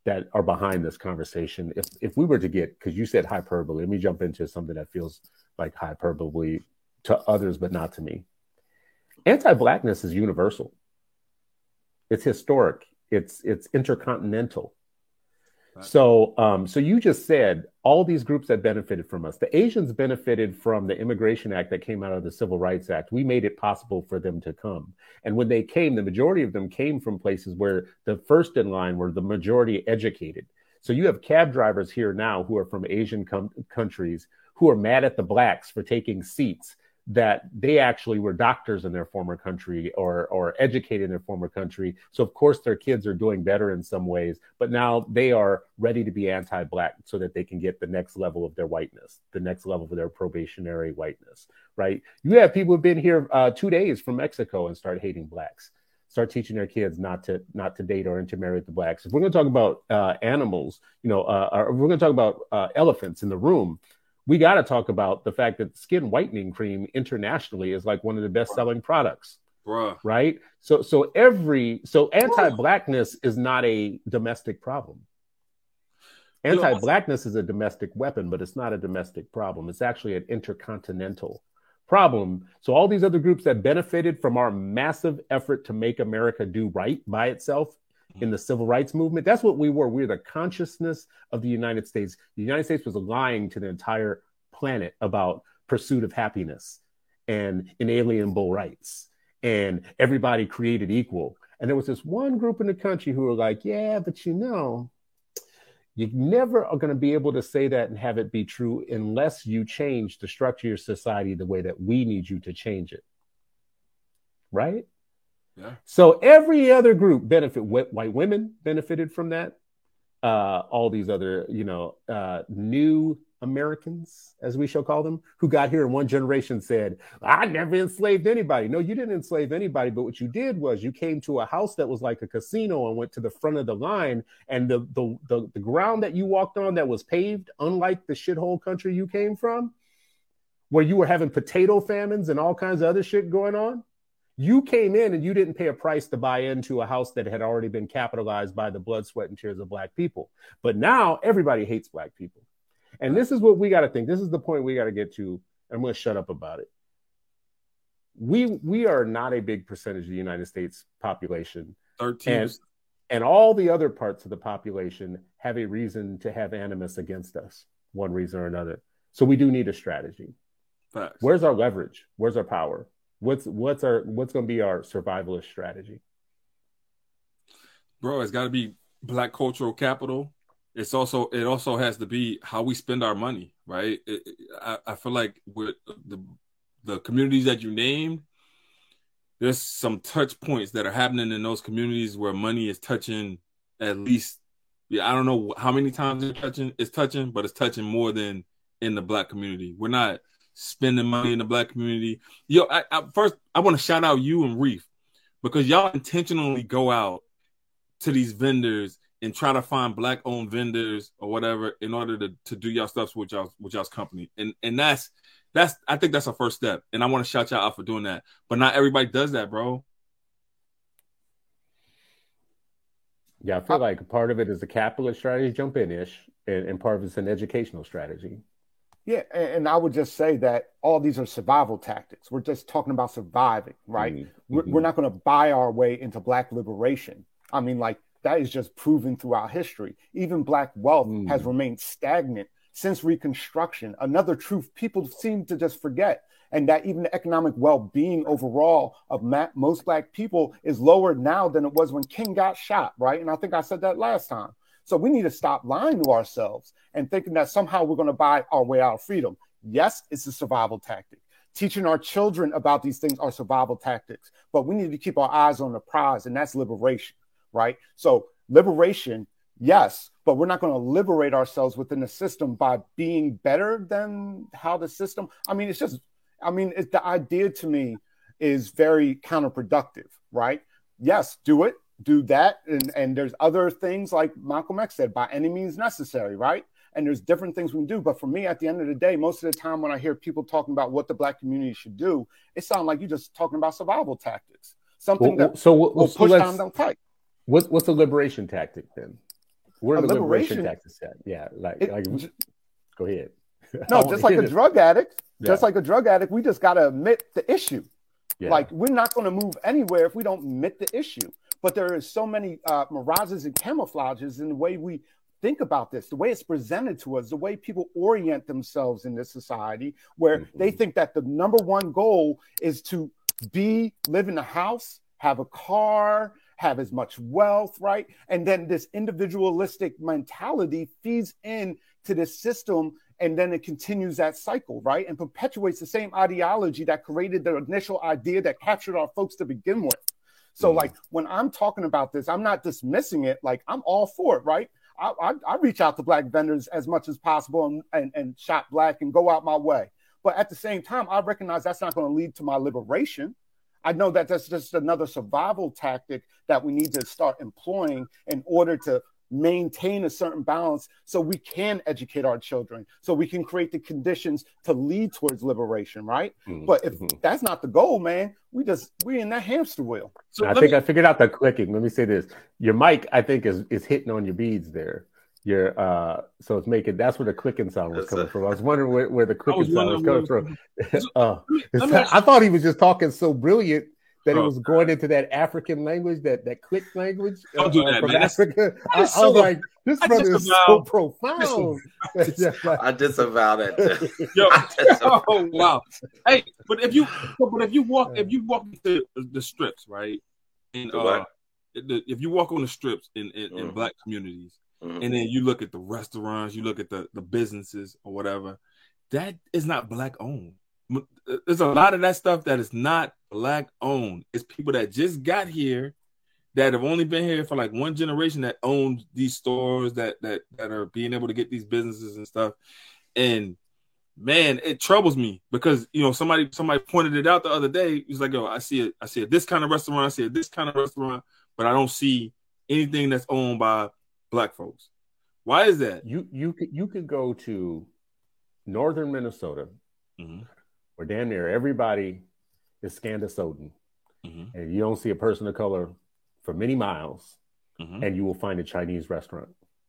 that are behind this conversation. If we were to get, because you said hyperbole, let me jump into something that feels like hyperbole to others, but not to me. Anti-Blackness is universal. It's historic. It's intercontinental. Right. So you just said all these groups that benefited from us. The Asians benefited from the Immigration Act that came out of the Civil Rights Act. We made it possible for them to come. And when they came, the majority of them came from places where the first in line were the majority educated. So you have cab drivers here now who are from Asian countries who are mad at the blacks for taking seats that they actually were doctors in their former country or educated in their former country. So of course their kids are doing better in some ways, but now they are ready to be anti-black so that they can get the next level of their whiteness, the next level of their probationary whiteness, right? You have people who've been here 2 days from Mexico and start hating blacks, start teaching their kids not to date or intermarry with the blacks. If we're going to talk about animals, or we're going to talk about elephants in the room, we got to talk about the fact that skin whitening cream internationally is like one of the best selling products, right? So anti-blackness is not a domestic problem. Anti-blackness is a domestic weapon, but it's not a domestic problem. It's actually an intercontinental problem. So all these other groups that benefited from our massive effort to make America do right by itself in the civil rights movement, that's what we were. We're the consciousness of the United States. The United States was lying to the entire planet about pursuit of happiness and inalienable rights and everybody created equal. And there was this one group in the country who were like, yeah, but you never are going to be able to say that and have it be true unless you change the structure of your society the way that we need you to change it. Right? Yeah. So every other group white women benefited from that. All these other, new Americans, as we shall call them, who got here in one generation said, I never enslaved anybody. No, you didn't enslave anybody. But what you did was you came to a house that was like a casino and went to the front of the line. And the ground that you walked on that was paved, unlike the shithole country you came from, where you were having potato famines and all kinds of other shit going on. You came in and you didn't pay a price to buy into a house that had already been capitalized by the blood, sweat, and tears of Black people. But now everybody hates Black people. And this is what we got to think. This is the point we got to get to. I'm going to shut up about it. We are not a big percentage of the United States population. 13. And all the other parts of the population have a reason to have animus against us, one reason or another. So we do need a strategy. Facts. Where's our leverage? Where's our power? What's going to be our survivalist strategy? Bro, it's got to be Black cultural capital. It also has to be how we spend our money, right? I feel like with the communities that you named, there's some touch points that are happening in those communities where money is touching at least, I don't know how many times it's touching, but it's touching more than in the Black community. We're not spending money in the Black community. Yo, first, I want to shout out you and Reef, because y'all intentionally go out to these vendors and try to find Black-owned vendors or whatever in order to do y'all stuff with y'all's company. And that's I think that's a first step. And I want to shout y'all out for doing that. But not everybody does that, bro. Yeah, I feel like part of it is a capitalist strategy, jump in-ish, and part of it's an educational strategy. Yeah, and I would just say that all these are survival tactics. We're just talking about surviving, right? Mm-hmm. We're not going to buy our way into Black liberation. I mean, like, that is just proven throughout history. Even Black wealth has remained stagnant since Reconstruction. Another truth people seem to just forget, and that even the economic well-being overall of most Black people is lower now than it was when King got shot, right? And I think I said that last time. So we need to stop lying to ourselves and thinking that somehow we're going to buy our way out of freedom. Yes, it's a survival tactic. Teaching our children about these things are survival tactics, but we need to keep our eyes on the prize, and that's liberation. Right? So liberation, yes, but we're not going to liberate ourselves within the system by being better than how the system. The idea to me is very counterproductive, right? Yes, do it, do that. And there's other things like Malcolm X said, by any means necessary, right? And there's different things we can do. But for me, at the end of the day, most of the time when I hear people talking about what the Black community should do, it sounds like you're just talking about survival tactics, something will push down the fight. What's a liberation tactic then? Where a the liberation liberation tax is set. Yeah, go ahead. No, just like a drug addict. Just Yeah. like a drug addict, we just got to admit the issue. Yeah. Like, we're not going to move anywhere if we don't admit the issue. But there is so many mirages and camouflages in the way we think about this, the way it's presented to us, the way people orient themselves in this society, where they think that the number one goal is to live in a house, have a car, have as much wealth, right? And then this individualistic mentality feeds in to this system, and then it continues that cycle, right? And perpetuates the same ideology that created the initial idea that captured our folks to begin with. So like, when I'm talking about this, I'm not dismissing it. Like, I'm all for it, right? I reach out to Black vendors as much as possible and shop Black and go out my way. But at the same time, I recognize that's not going to lead to my liberation. I know that that's just another survival tactic that we need to start employing in order to maintain a certain balance so we can educate our children, so we can create the conditions to lead towards liberation, right? But if that's not the goal, man, we're in that hamster wheel. So I think I figured out the clicking. Let me say this. Your mic, I think, is hitting on your beads there. So it's making, that's where the clicking sound was coming from. I was wondering where the clicking sound was coming from. I thought he was just talking so brilliant that it was going into that African language, that click language Don't do that, from man. Africa. I was like, this brother is so profound. I disavow that. Oh wow! Hey, but if you walk into the strips, right? And if you walk on the strips in Black communities, and then you look at the restaurants, you look at the businesses or whatever, that is not Black owned. There's a lot of that stuff that is not Black owned. It's people that just got here, that have only been here for like one generation, that own these stores, that are being able to get these businesses and stuff. And man, it troubles me because somebody pointed it out the other day. He's like, "Yo, I see this kind of restaurant, I see this kind of restaurant, but I don't see anything that's owned by Black folks." Why is that? You could go to northern Minnesota, where damn near everybody is Scandinavian, and you don't see a person of color for many miles, and you will find a Chinese restaurant,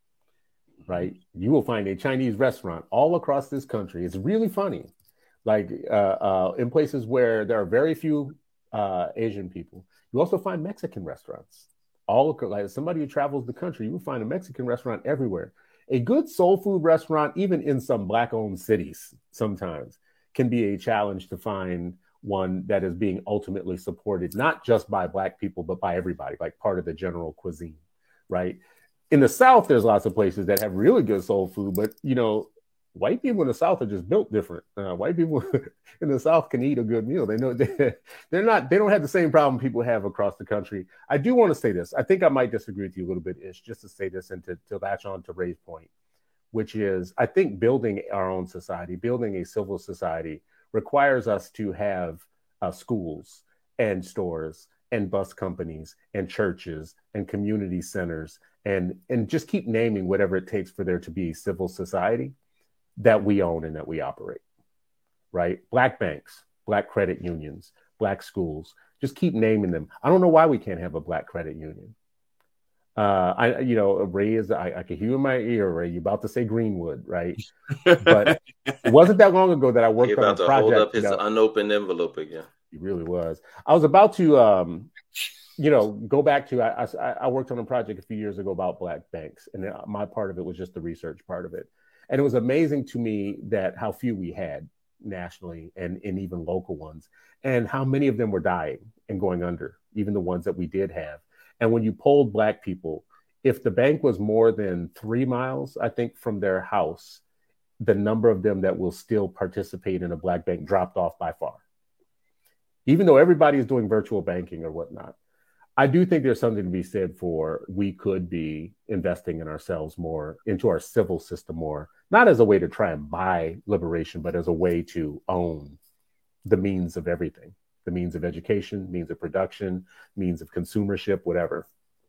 right? You will find a Chinese restaurant all across this country. It's really funny. Like in places where there are very few Asian people, you also find Mexican restaurants. Like somebody who travels the country, you will find a Mexican restaurant everywhere. A good soul food restaurant, even in some Black-owned cities, sometimes can be a challenge to find one that is being ultimately supported, not just by Black people, but by everybody, like part of the general cuisine, right? In the South, there's lots of places that have really good soul food, but, white people in the South are just built different. White people in the South can eat a good meal. They know they don't have the same problem people have across the country. I do want to say this. I think I might disagree with you a little bit, Ish, just to say this and to latch on to Ray's point, which is, I think building our own society, building a civil society, requires us to have schools and stores and bus companies and churches and community centers and just keep naming whatever it takes for there to be a civil society that we own and that we operate, right? Black banks, Black credit unions, Black schools, just keep naming them. I don't know why we can't have a Black credit union. Ray I can hear in my ear, Ray, you're about to say Greenwood, right? But it wasn't that long ago that I worked on a project. Hold up his unopened envelope again. He really was. I was about to, go back to, I worked on a project a few years ago about Black banks, and my part of it was just the research part of it. And it was amazing to me that how few we had nationally and even local ones, and how many of them were dying and going under, even the ones that we did have. And when you polled Black people, if the bank was more than 3 miles, I think, from their house, the number of them that will still participate in a Black bank dropped off by far. Even though everybody is doing virtual banking or whatnot, I do think there's something to be said for we could be investing in ourselves more, into our civil system more, not as a way to try and buy liberation, but as a way to own the means of everything. The means of education, means of production, means of consumership, whatever.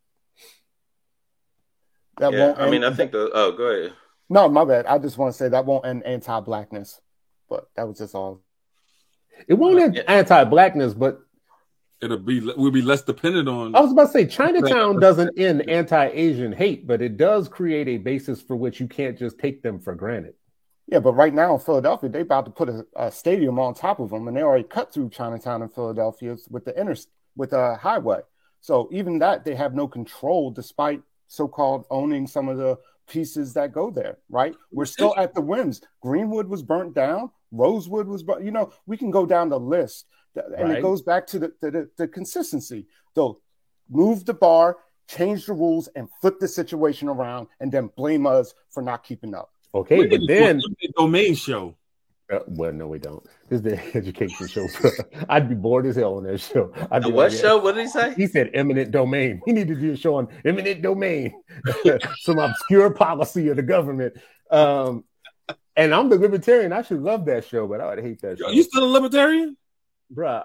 I think go ahead. No, my bad. I just want to say that won't end anti-Blackness, but that was just all. It won't end anti-Blackness, but we'll be less dependent on. I was about to say Chinatown doesn't end anti-Asian hate, but it does create a basis for which you can't just take them for granted. Yeah, but right now in Philadelphia, they about to put a stadium on top of them, and they already cut through Chinatown in Philadelphia with a highway. So even that, they have no control, despite so-called owning some of the pieces that go there. Right? We're still at the whims. Greenwood was burnt down. Rosewood was burnt. We can go down the list, and It goes back to the consistency. So move the bar, change the rules, and flip the situation around, and then blame us for not keeping up. Okay, but then the domain show. Well, no, we don't. This is the education show. I'd be bored as hell on that show. What show? What did he say? He said eminent domain. He needed to do a show on eminent domain, some obscure policy of the government. And I'm the libertarian. I should love that show, but I would hate that show. Are you still a libertarian? Bruh,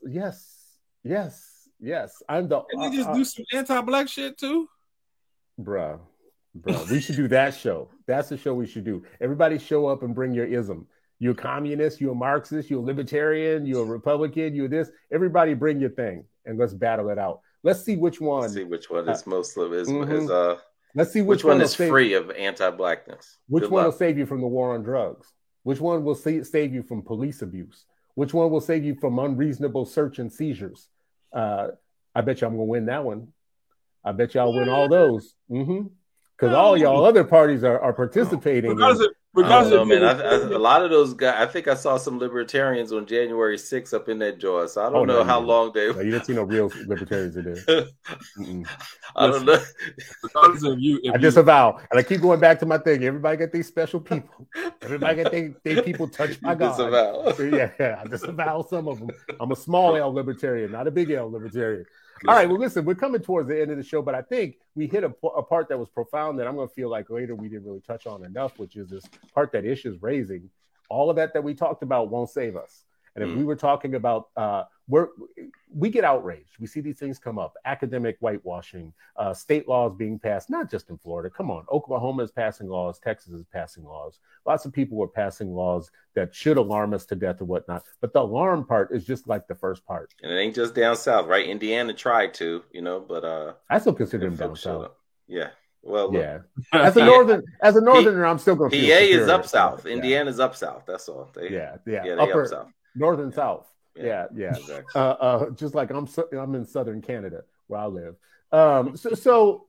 yes. I'm the. Can you just do some anti-black shit too? Bruh, we should do that show. That's the show we should do. Everybody show up and bring your ism. You're a communist, you're a Marxist, you're a libertarian, you're a Republican, you're this. Everybody bring your thing and let's battle it out. Let's see which one. Let's see which one is most Let's see which one is free of anti-blackness. Which one will save you from the war on drugs? Which one will save you from police abuse? Which one will save you from unreasonable search and seizures? I bet you I'm gonna win that one. I bet y'all win all those. Because all y'all other parties are participating. Regardless of man. A lot of those guys, I think I saw some libertarians on January 6th up in that joint. So I don't know how long they. No, you didn't see no real libertarians in there. I don't know. Regardless of I disavow, and I keep going back to my thing. Everybody got these special people. Everybody got they people touched by God. Disavow. Yeah, I disavow some of them. I'm a small L libertarian, not a big L libertarian. All right, well, listen, we're coming towards the end of the show, but I think we hit a part that was profound that I'm going to feel like later we didn't really touch on enough, which is this part that Ish is raising. All of that we talked about won't save us. And if we were talking about we get outraged. We see these things come up, academic whitewashing, state laws being passed, not just in Florida. Come on. Oklahoma is passing laws. Texas is passing laws. Lots of people were passing laws that should alarm us to death or whatnot. But the alarm part is just like the first part. And it ain't just down south, right? Indiana tried to, but I still consider them down south. Yeah. Well, yeah. As a northerner, I'm still going to. PA is up south. Indiana's up south. That's all. They up south. Northern South. Yeah. Exactly. Just like I'm in Southern Canada where I live. So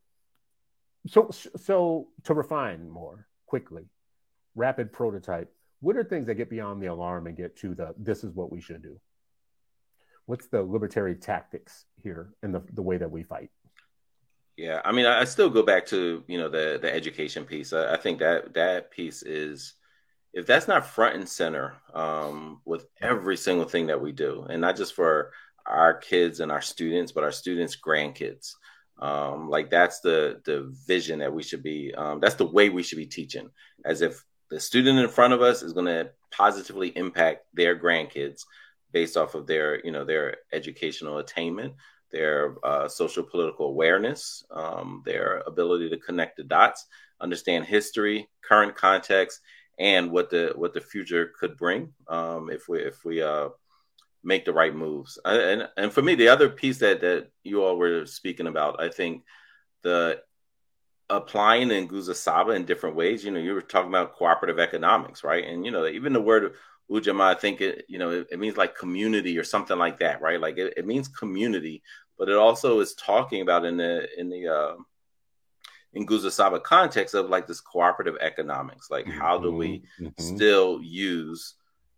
to refine more quickly, rapid prototype. What are things that get beyond the alarm and get to this is what we should do? What's the libertarian tactics here in the way that we fight? Yeah, I mean, I still go back to the education piece. I think that piece is, if that's not front and center with every single thing that we do, and not just for our kids and our students, but our students' grandkids, like that's the vision that we should be. That's the way we should be teaching, as if the student in front of us is going to positively impact their grandkids based off of their educational attainment, their social political awareness, their ability to connect the dots, understand history, current context, and what the future could bring if we make the right moves. And for me, the other piece that you all were speaking about, I think the applying Nguza Saba in different ways. You were talking about cooperative economics, right? And even the word Ujamaa, I think it means like community or something like that, right? Like it means community, but it also is talking about in the Nguza Saba context of like this cooperative economics, like how do we still use,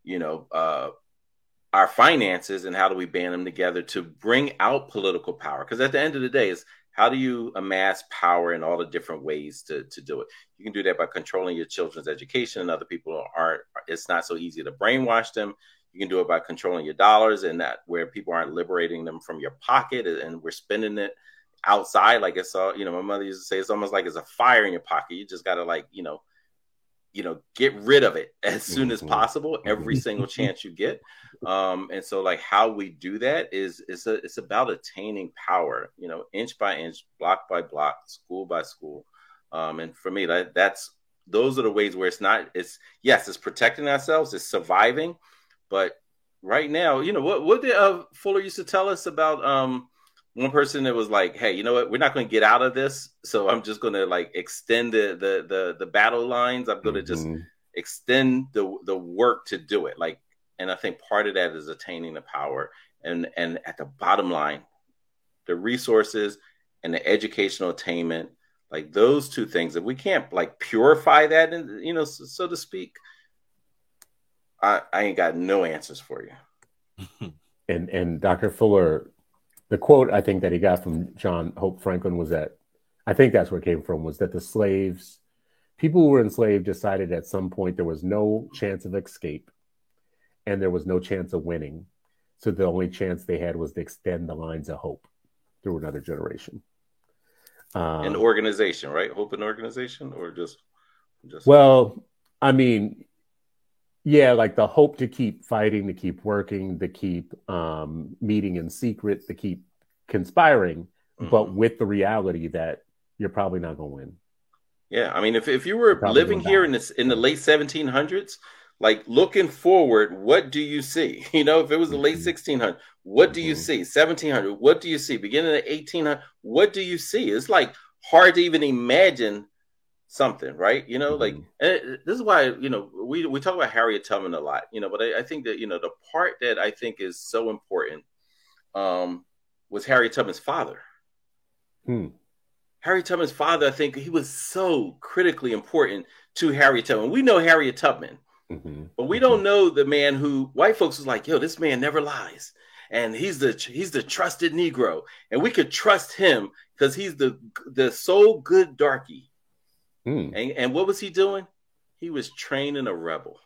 our finances, and how do we band them together to bring out political power? Because at the end of the day, it's how do you amass power in all the different ways to do it? You can do that by controlling your children's education, and other people it's not so easy to brainwash them. You can do it by controlling your dollars, and that where people aren't liberating them from your pocket and we're spending it outside. Like it's all, my mother used to say, it's almost like it's a fire in your pocket. You just got to get rid of it as soon as possible, every single chance you get. And so like how we do that it's about attaining power, inch by inch, block by block, school by school. And for me, those are the ways where it's protecting ourselves, it's surviving, but right now, what did Fuller used to tell us about one person that was like, hey, you know what, we're not going to get out of this, so I'm just going to like extend the battle lines. I'm going to just extend the work to do it. Like, and I think part of that is attaining the power, and at the bottom line, the resources and the educational attainment, like those two things, if we can't like purify that, and so to speak, I ain't got no answers for you. And Dr. Fuller, the quote I think that he got from John Hope Franklin was that, I think that's where it came from, was that the slaves, people who were enslaved, decided at some point there was no chance of escape and there was no chance of winning. So the only chance they had was to extend the lines of hope through another generation. An organization, right? Hope and organization, or just. Well, I mean, yeah, like the hope to keep fighting, to keep working, to keep meeting in secret, to keep conspiring, but with the reality that you're probably not going to win. Yeah, I mean, if you were living here in the late 1700s, like looking forward, what do you see? If it was the late 1600s, what do you see? 1700, what do you see? Beginning of 1800, what do you see? It's like hard to even imagine something, right? Like, and this is why, we talk about Harriet Tubman a lot, but I think that, the part that I think is so important was Harriet Tubman's father. Harriet Tubman's father, I think he was so critically important to Harriet Tubman. We know Harriet Tubman, but we don't know the man who white folks was like, yo, this man never lies. And he's the trusted Negro. And we could trust him because he's the so good darky. And what was he doing? He was training a rebel.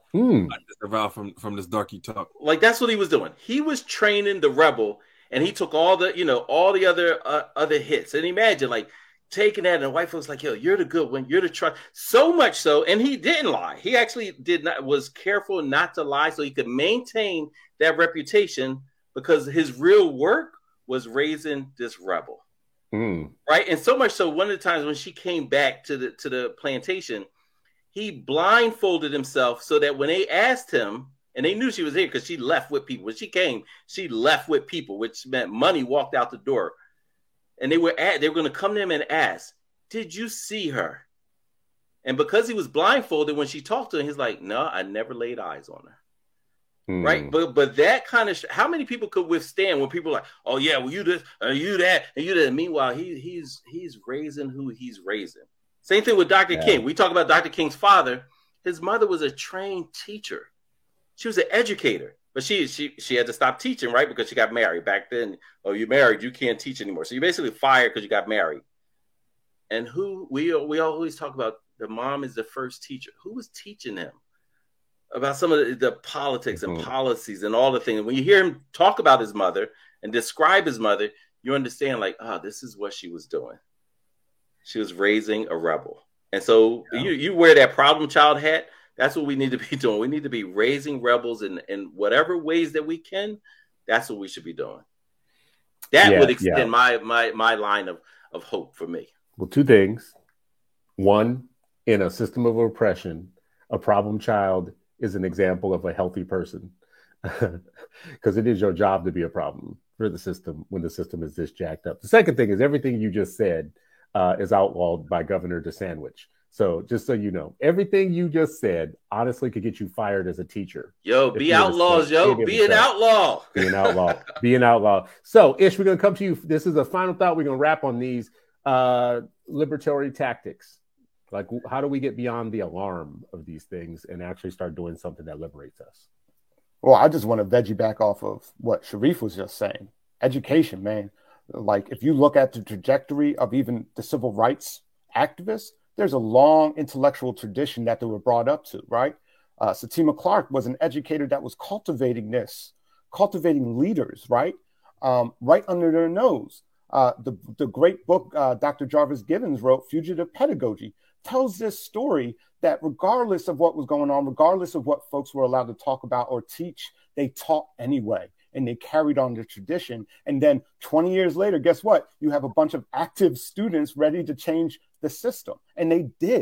Survive from this darky talk. Like, that's what he was doing. He was training the rebel, and he took all the other hits. And imagine like taking that, and the white folks like, yo, you're the good one, you're the trust. So much so, and he didn't lie. He actually was careful not to lie, so he could maintain that reputation, because his real work was raising this rebel. Right. And so much so, one of the times when she came back to the plantation, he blindfolded himself so that when they asked him, and they knew she was here because she left with people. When she came, she left with people, which meant money walked out the door. And they were going to come to him and ask, did you see her? And because he was blindfolded, when she talked to him, he's like, no, I never laid eyes on her. Right. But that kind of, how many people could withstand when people are like, oh yeah, well, you this, you that, and you that. Meanwhile, he's raising who he's raising. Same thing with Dr. King. We talk about Dr. King's father. His mother was a trained teacher. She was an educator, but she had to stop teaching, right? Because she got married. Back then, oh, you married, you can't teach anymore. So you basically fired because you got married. And who we always talk about, the mom is the first teacher. Who was teaching him about some of the politics and policies and all the things? When you hear him talk about his mother and describe his mother, you understand like, this is what she was doing. She was raising a rebel. And so you wear that problem child hat. That's what we need to be doing. We need to be raising rebels in whatever ways that we can. That's what we should be doing. That would extend my line of hope for me. Well, two things. One, in a system of oppression, a problem child is an example of a healthy person, because it is your job to be a problem for the system when the system is this jacked up. The second thing is everything you just said is outlawed by Governor DeSandwich. So just so you know, everything you just said honestly could get you fired as a teacher. Yo, be outlaws, yo. Be an outlaw. Be an outlaw. Be an outlaw. So, Ish, we're going to come to you. This is a final thought. We're going to wrap on these liberatory tactics. Like, how do we get beyond the alarm of these things and actually start doing something that liberates us? Well, I just want to veggie back off of what Sharif was just saying. Education, man. Like, if you look at the trajectory of even the civil rights activists, there's a long intellectual tradition that they were brought up to, right? Satima Clark was an educator that was cultivating leaders, right? Right under their nose. The great book Dr. Jarvis Gibbons wrote, Fugitive Pedagogy, tells this story that regardless of what was going on, regardless of what folks were allowed to talk about or teach, they taught anyway. And they carried on the tradition. And then 20 years later, guess what? You have a bunch of active students ready to change the system. And they did.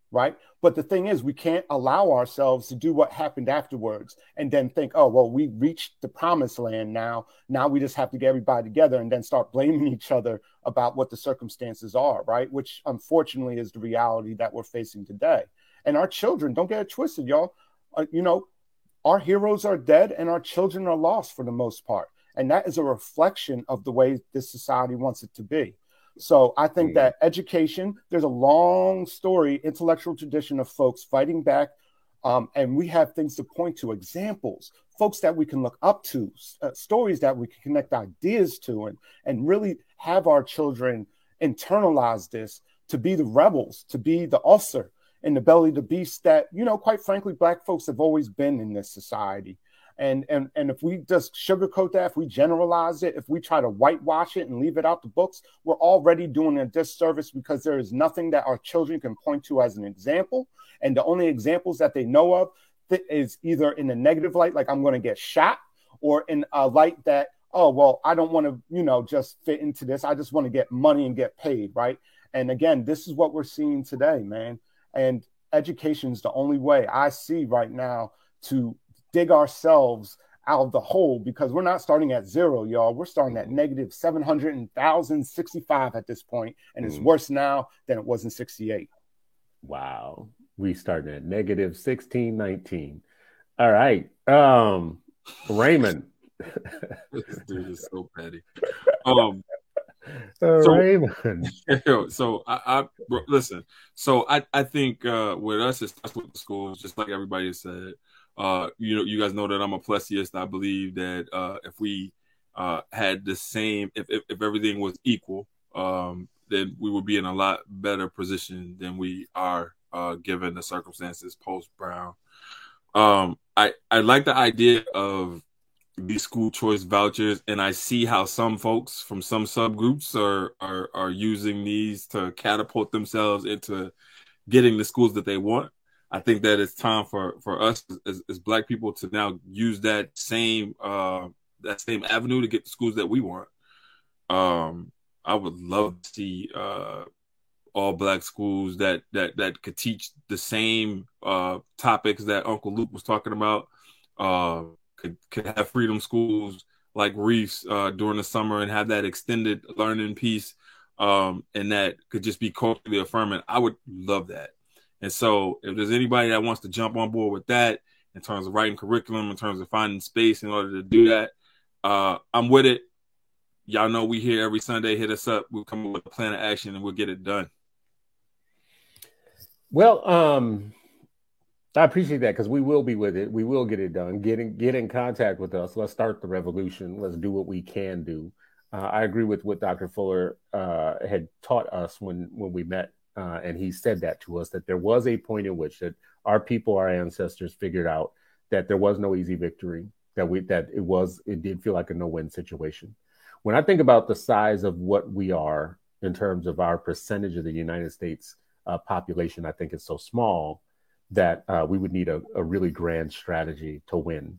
right? But the thing is, we can't allow ourselves to do what happened afterwards and then think, oh, well, we reached the promised land now. Now we just have to get everybody together and then start blaming each other about what the circumstances are, right? Which unfortunately is the reality that we're facing today. And our children, don't get it twisted, y'all. Our heroes are dead and our children are lost for the most part. And that is a reflection of the way this society wants it to be. So I think that education, there's a long story, intellectual tradition of folks fighting back. And we have things to point to, examples, folks that we can look up to, stories that we can connect ideas to, and really have our children internalize this to be the rebels, to be the ulcer in the belly of the beast that, quite frankly, Black folks have always been in this society. And if we just sugarcoat that, if we generalize it, if we try to whitewash it and leave it out the books, we're already doing a disservice, because there is nothing that our children can point to as an example. And the only examples that they know of is either in a negative light, like I'm going to get shot, or in a light that, oh, well, I don't want to, just fit into this. I just want to get money and get paid, right? And again, this is what we're seeing today, man. And education is the only way I see right now to dig ourselves out of the hole, because we're not starting at zero, y'all. We're starting at negative 700,065 at this point, and it's worse now than it was in 68. Wow. We starting at negative 1619. All right. Raymond. This dude is so petty. Raymond. So I listen. So I think with us, it starts with the schools, just like everybody has said. You guys know that I'm a Plessyist. I believe that if we had the same, if everything was equal, then we would be in a lot better position than we are given the circumstances post Brown. I like the idea of these school choice vouchers, and I see how some folks from some subgroups are using these to catapult themselves into getting the schools that they want. I think that it's time for us as Black people to now use that same avenue to get the schools that we want. I would love to see all Black schools that could teach the same topics that Uncle Luke was talking about. Could have freedom schools like Reefs during the summer and have that extended learning piece, and that could just be culturally affirming. I would love that. And so if there's anybody that wants to jump on board with that in terms of writing curriculum, in terms of finding space in order to do that, I'm with it. Y'all know we here every Sunday. Hit us up. We'll come up with a plan of action and we'll get it done. Well, I appreciate that, because we will be with it. We will get it done. Get in contact with us. Let's start the revolution. Let's do what we can do. I agree with what Dr. Fuller had taught us when we met. And he said that to us, that there was a point in which that our people, our ancestors, figured out that there was no easy victory, that it did feel like a no-win situation. When I think about the size of what we are in terms of our percentage of the United States population, I think it's so small that we would need a really grand strategy to win.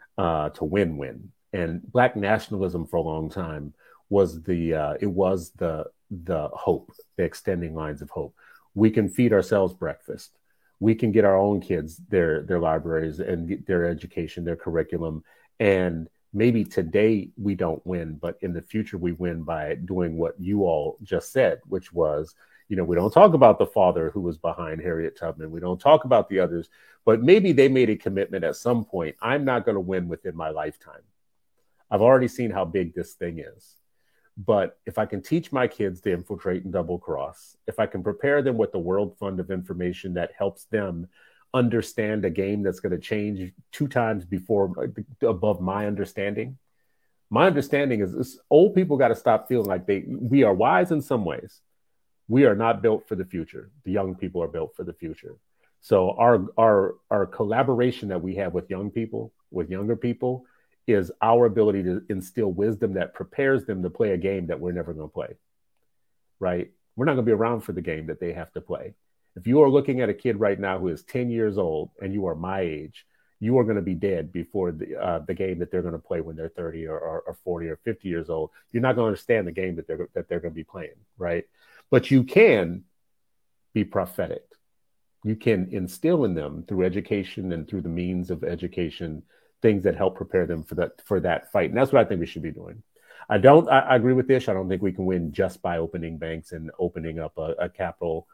And Black nationalism for a long time was the hope, the extending lines of hope. We can feed ourselves breakfast. We can get our own kids their libraries and get their education, their curriculum. And maybe today we don't win, but in the future we win by doing what you all just said, which was, we don't talk about the father who was behind Harriet Tubman. We don't talk about the others, but maybe they made a commitment at some point. I'm not going to win within my lifetime. I've already seen how big this thing is. But if I can teach my kids to infiltrate and double cross, if I can prepare them with the World Fund of Information that helps them understand a game that's going to change 2 times above my understanding is old people got to stop feeling like we are wise in some ways. We are not built for the future. The young people are built for the future. So our collaboration that we have with young people, with younger people, is our ability to instill wisdom that prepares them to play a game that we're never going to play, right? We're not going to be around for the game that they have to play. If you are looking at a kid right now who is 10 years old and you are my age, you are going to be dead before the game that they're going to play when they're 30 or 40 or 50 years old. You're not going to understand the game that they're going to be playing, right? But you can be prophetic. You can instill in them through education and through the means of education things that help prepare them for that fight. And that's what I think we should be doing. I agree with Ish. I don't think we can win just by opening banks and opening up a capital,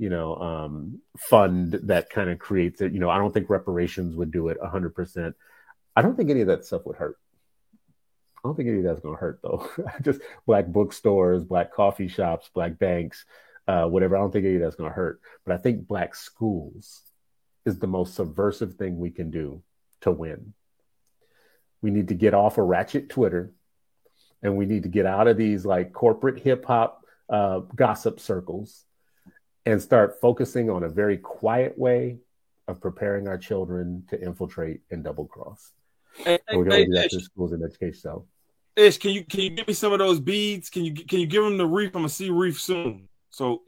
fund that kind of creates it. I don't think reparations would do it 100%. I don't think any of that stuff would hurt. I don't think any of that's going to hurt, though. Just black bookstores, black coffee shops, black banks, whatever. I don't think any of that's going to hurt. But I think black schools is the most subversive thing we can do to win. We need to get off a ratchet Twitter, and we need to get out of these like corporate hip hop gossip circles and start focusing on a very quiet way of preparing our children to infiltrate and double cross. We're going to do that through schools and education. So, Ish, can you give me some of those beads? Can you give them the Reef? I'm gonna see Reef soon. So,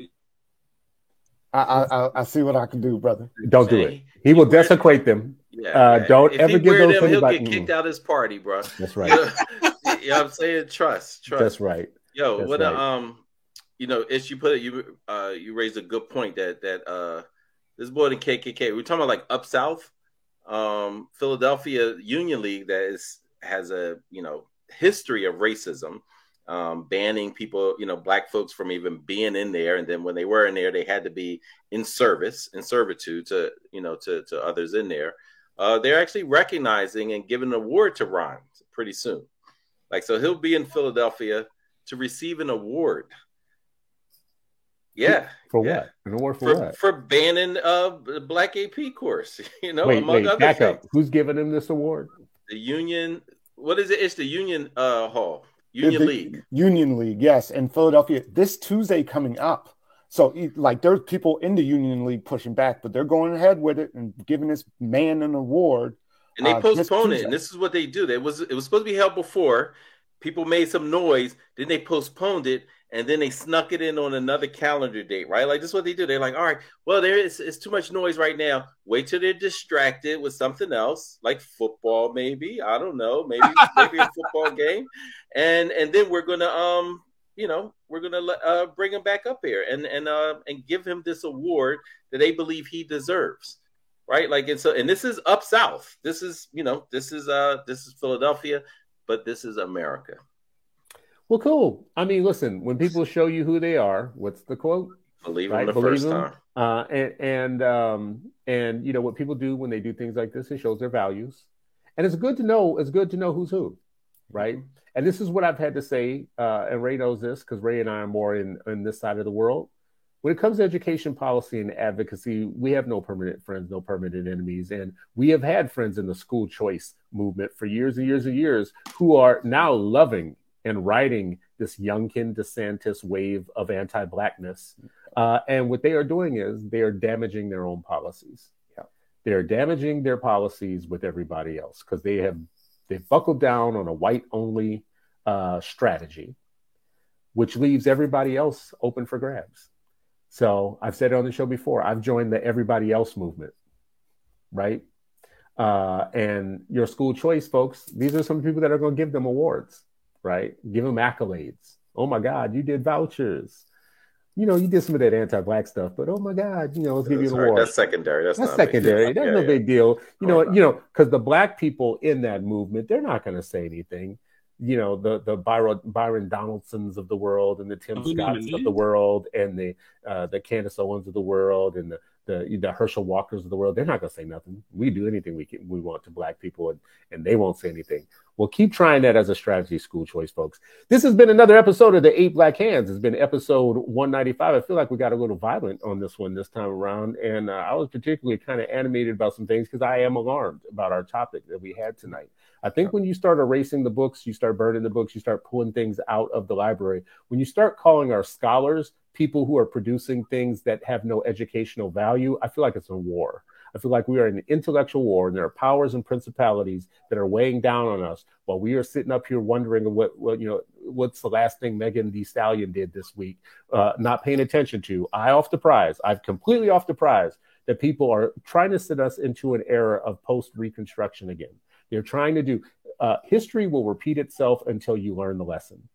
I see what I can do, brother. Don't do it. He will desecrate them. Yeah, don't if ever he give wear those them, to he'll anybody. get kicked out of his party, bro. That's right. You know what I'm saying? Trust. That's right. Yo, That's what right. Ish, you raised a good point that this boy in KKK. We're talking about like up south, Philadelphia Union League that has a history of racism, banning people, black folks from even being in there, and then when they were in there, they had to be in servitude to others in there. They're actually recognizing and giving an award to Ron pretty soon. So he'll be in Philadelphia to receive an award. Yeah. For yeah. what? An award for what? For banning the Black AP course, Wait, other back things. up. Who's giving him this award? The Union. What is it? It's the Union Hall. Union League. Union League, yes. In Philadelphia, this Tuesday coming up. So, there's people in the Union League pushing back, but they're going ahead with it and giving this man an award. And they postponed it. And this is what they do. It was supposed to be held before. People made some noise. Then they postponed it. And then they snuck it in on another calendar date, right? This is what they do. They're like, all right, well, it's too much noise right now. Wait till they're distracted with something else, like football, maybe. I don't know, maybe a football game, and then we're gonna bring him back up here and give him this award that they believe he deserves, right? And this is up south. This is Philadelphia, but this is America. Well, cool. I mean, listen, when people show you who they are, what's the quote? Believe them the first time. And what people do when they do things like this, it shows their values. And it's good to know who's who, right? And this is what I've had to say, and Ray knows this because Ray and I are more in this side of the world. When it comes to education policy and advocacy, we have no permanent friends, no permanent enemies. And we have had friends in the school choice movement for years and years and years who are now loving and riding this Youngkin DeSantis wave of anti-Blackness. And what they are doing is they are damaging their own policies. Yeah. They're damaging their policies with everybody else because they've buckled down on a white-only strategy, which leaves everybody else open for grabs. So I've said it on the show before, I've joined the everybody else movement, right? And your school choice folks, these are some people that are going to give them awards. Right? Give them accolades. Oh my God, you did vouchers. You did some of that anti-Black stuff, but oh my God, let's give you an award. That's secondary. That's not secondary. That's no big deal. Because the Black people in that movement, they're not going to say anything. The Byron Donaldsons of the world and the Tim Scotts of the world and the Candace Owens of the world and the Herschel Walkers of the world, they're not going to say nothing. We do anything we want to Black people and they won't say anything. We'll keep trying that as a strategy, school choice, folks. This has been another episode of the 8 Black Hands. It's been episode 195. I feel like we got a little violent on this one this time around. And I was particularly kind of animated about some things because I am alarmed about our topic that we had tonight. I think when you start erasing the books, you start burning the books, you start pulling things out of the library. When you start calling our scholars people who are producing things that have no educational value, I feel like it's a war. I feel like we are in an intellectual war, and there are powers and principalities that are weighing down on us while we are sitting up here wondering what's the last thing Megan Thee Stallion did this week, not paying attention to. I've completely off the prize that people are trying to set us into an era of post-Reconstruction again. They're trying to do history will repeat itself until you learn the lesson.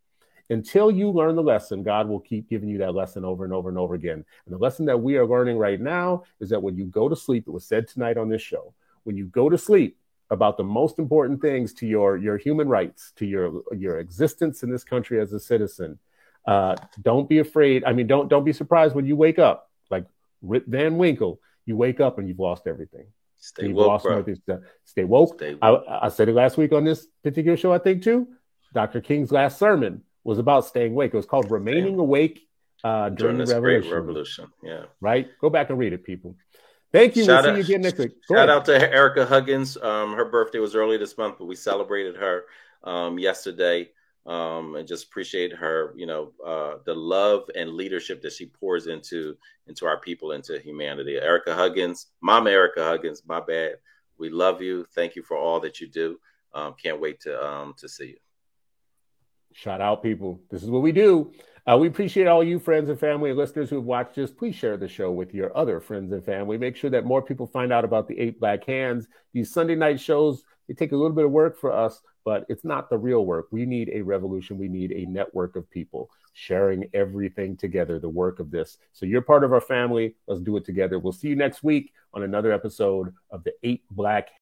Until you learn the lesson, God will keep giving you that lesson over and over and over again. And the lesson that we are learning right now is that when you go to sleep, it was said tonight on this show, when you go to sleep about the most important things to your human rights, to your existence in this country as a citizen, don't be afraid. I mean, don't be surprised when you wake up, like Rip Van Winkle, you wake up and you've lost everything. Stay woke, bro. Stay woke. Stay woke. I said it last week on this particular show, I think, too. Dr. King's last sermon was about staying awake. It was called Remaining Awake during the Great Revolution. Yeah. Right? Go back and read it, people. Thank you. We'll see you again next week. Shout out to Erica Huggins. Her birthday was early this month, but we celebrated her yesterday. And just appreciate her, the love and leadership that she pours into our people, into humanity. Erica Huggins, Mama Erica Huggins, my bad. We love you. Thank you for all that you do. Can't wait to see you. Shout out, people. This is what we do. We appreciate all you friends and family and listeners who have watched us. Please share the show with your other friends and family. Make sure that more people find out about the 8 Black Hands. These Sunday night shows, they take a little bit of work for us, but it's not the real work. We need a revolution. We need a network of people sharing everything together, the work of this. So you're part of our family. Let's do it together. We'll see you next week on another episode of the 8 Black